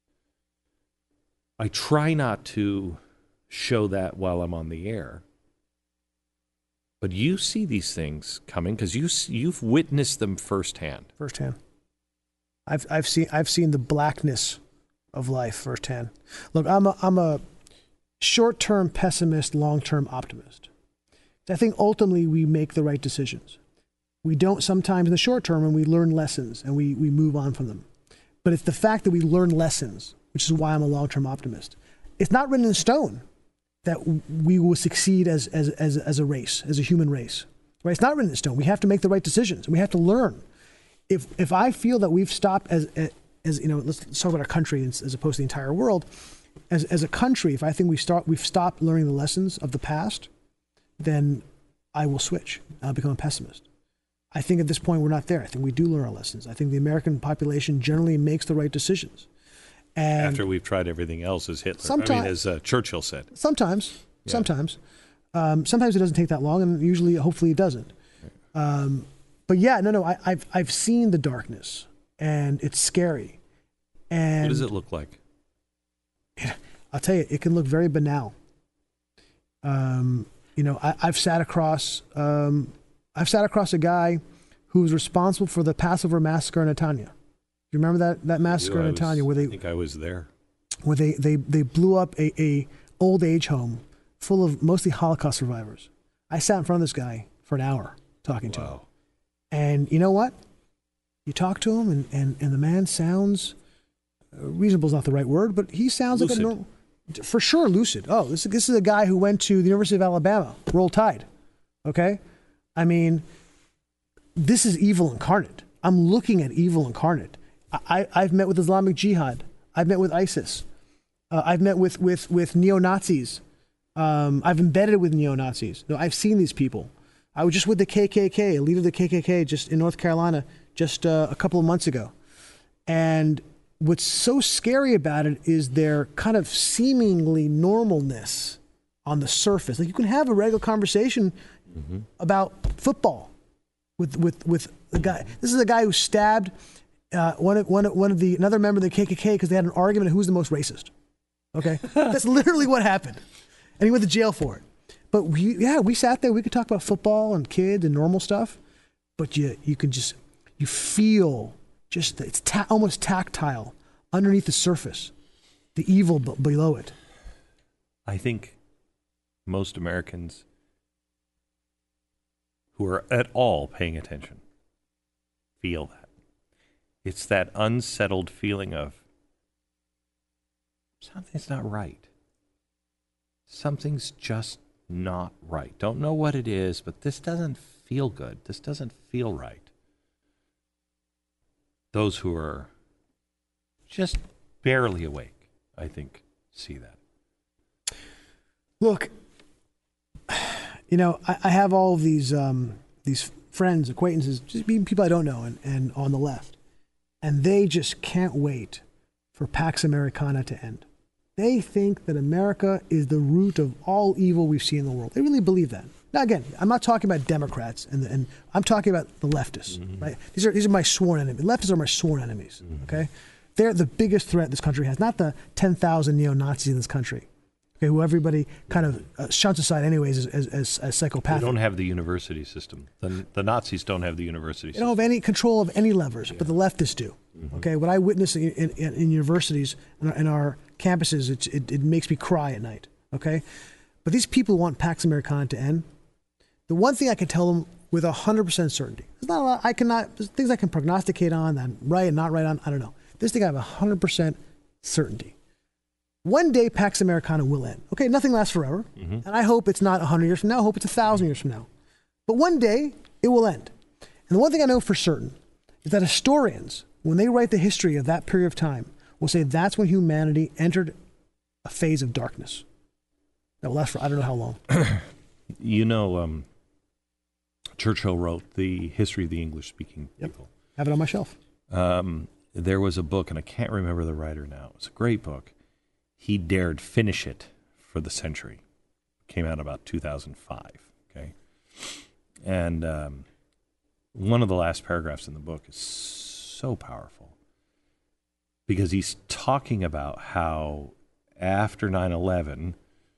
I try not to show that while I'm on the air, but you see these things coming because you've witnessed them firsthand. I've seen the blackness of life firsthand. Look, I'm a short-term pessimist, long-term optimist. I think ultimately we make the right decisions. We don't sometimes in the short term, and we learn lessons and we move on from them. But it's the fact that we learn lessons, which is why I'm a long-term optimist. It's not written in stone that we will succeed as a race, as a human race. Right? It's not written in stone. We have to make the right decisions. We have to learn. If I feel that we've stopped as you know, let's talk about our country as opposed to the entire world. As a country, if I think we've stopped learning the lessons of the past, then I will switch. I'll become a pessimist. I think at this point we're not there. I think we do learn our lessons. I think the American population generally makes the right decisions. And after we've tried everything else, as Hitler, as Churchill said. Sometimes. Sometimes it doesn't take that long, and usually, hopefully, it doesn't. But yeah, no. I've seen the darkness, and it's scary. And what does it look like? I'll tell you, it can look very banal. You know, I've sat across a guy who was responsible for the Passover massacre in Netanya. You remember that massacre in Netanya where I think I was there. Where they blew up a old age home full of mostly Holocaust survivors. I sat in front of this guy for an hour talking to him. And you know what? You talk to him and the man sounds, reasonable is not the right word, but he sounds lucid. Like a normal, for sure lucid. Oh, this is a guy who went to the University of Alabama, Roll Tide. Okay? I mean, this is evil incarnate. I'm looking at evil incarnate. I've met with Islamic Jihad. I've met with ISIS. I've met with neo-Nazis. I've embedded with neo-Nazis. No, I've seen these people. I was just with the KKK, a leader of the KKK just in North Carolina just a couple of months ago. And what's so scary about it is their kind of seemingly normalness on the surface. Like you can have a regular conversation about football with the guy. This is a guy who stabbed another member of the KKK because they had an argument of who's the most racist. Okay, that's literally what happened, and he went to jail for it. But we sat there. We could talk about football and kids and normal stuff, but you feel just it's almost tactile underneath the surface, the evil below it. I think most Americans who are at all paying attention feel that. It's that unsettled feeling of something's not right. Something's just not right. Don't know what it is, but this doesn't feel good. This doesn't feel right. Those who are just barely awake, I think, see that. Look, I have all of these friends, acquaintances, just people I don't know, and on the left, and they just can't wait for Pax Americana to end. They think that America is the root of all evil we see in the world. They really believe that. Now, again, I'm not talking about Democrats, and I'm talking about the leftists, right? These are my sworn enemies. Leftists are my sworn enemies, okay? They're the biggest threat this country has, not the 10,000 neo-Nazis in this country, okay, who everybody kind of shunts aside anyways as psychopathic. They don't have the university system. The Nazis don't have the university system. They don't have any control of any levers, but the leftists do. Okay, what I witness in universities and our campuses, it makes me cry at night. Okay, but these people want Pax Americana to end. The one thing I can tell them with 100% certainty, there's not a lot, there's things I can prognosticate on, that I'm right and not right on. I don't know. This thing I have 100% certainty. One day Pax Americana will end. Okay, nothing lasts forever, and I hope it's not 100 years from now. I hope it's 1,000 years from now. But one day it will end. And the one thing I know for certain is that historians, when they write the history of that period of time, will say that's when humanity entered a phase of darkness that will last for I don't know how long. Churchill wrote the history of the English-speaking people. Have it on my shelf. There was a book, and I can't remember the writer now. It was a great book. He dared finish it for the century. It came out about 2005. Okay, and one of the last paragraphs in the book is so powerful because he's talking about how after 9/11,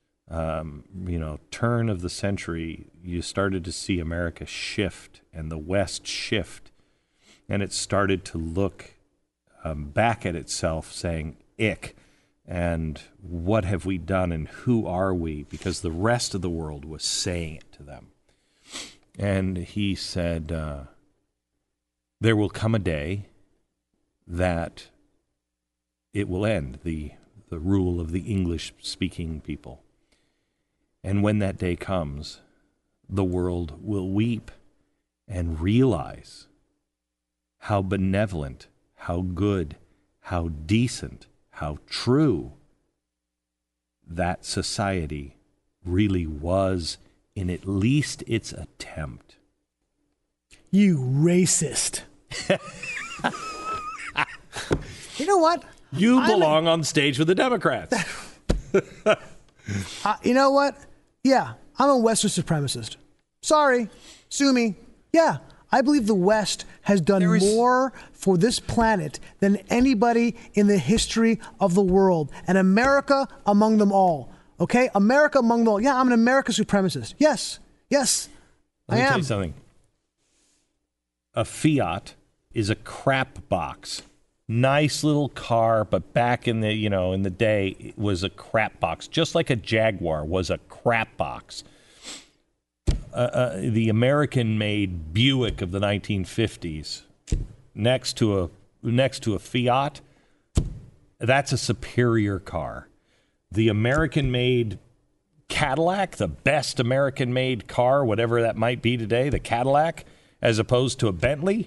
turn of the century, you started to see America shift and the West shift, and it started to look back at itself saying, ick, and what have we done and who are we? Because the rest of the world was saying it to them. And he said, there will come a day that it will end, the rule of the English-speaking people. And when that day comes, the world will weep and realize how benevolent, how good, how decent, how true that society really was in at least its attempt. You racist. You know what? You belong on stage with the Democrats. You know what? Yeah, I'm a Western supremacist. Sorry, sue me. Yeah, I believe the West has done more for this planet than anybody in the history of the world. And America among them all. Okay? America among them all. Yeah, I'm an American supremacist. Yes, I am. Let me tell you something. A Fiat is a crap box. Nice little car, but back in the, in the day, it was a crap box. Just like a Jaguar was a crap box. The American-made Buick of the 1950s, next to a Fiat, that's a superior car. The American-made Cadillac, the best American-made car, whatever that might be today, the Cadillac, as opposed to a Bentley,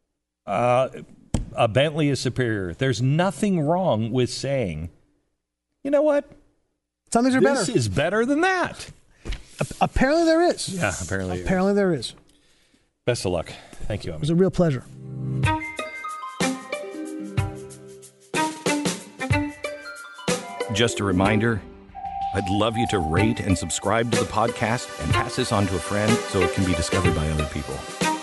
a Bentley is superior. There's nothing wrong with saying, you know what? Some things are better. This is better than that. Apparently there is. Yeah, apparently there is. Best of luck. Thank you, Amit. It was a real pleasure. Just a reminder, I'd love you to rate and subscribe to the podcast and pass this on to a friend so it can be discovered by other people.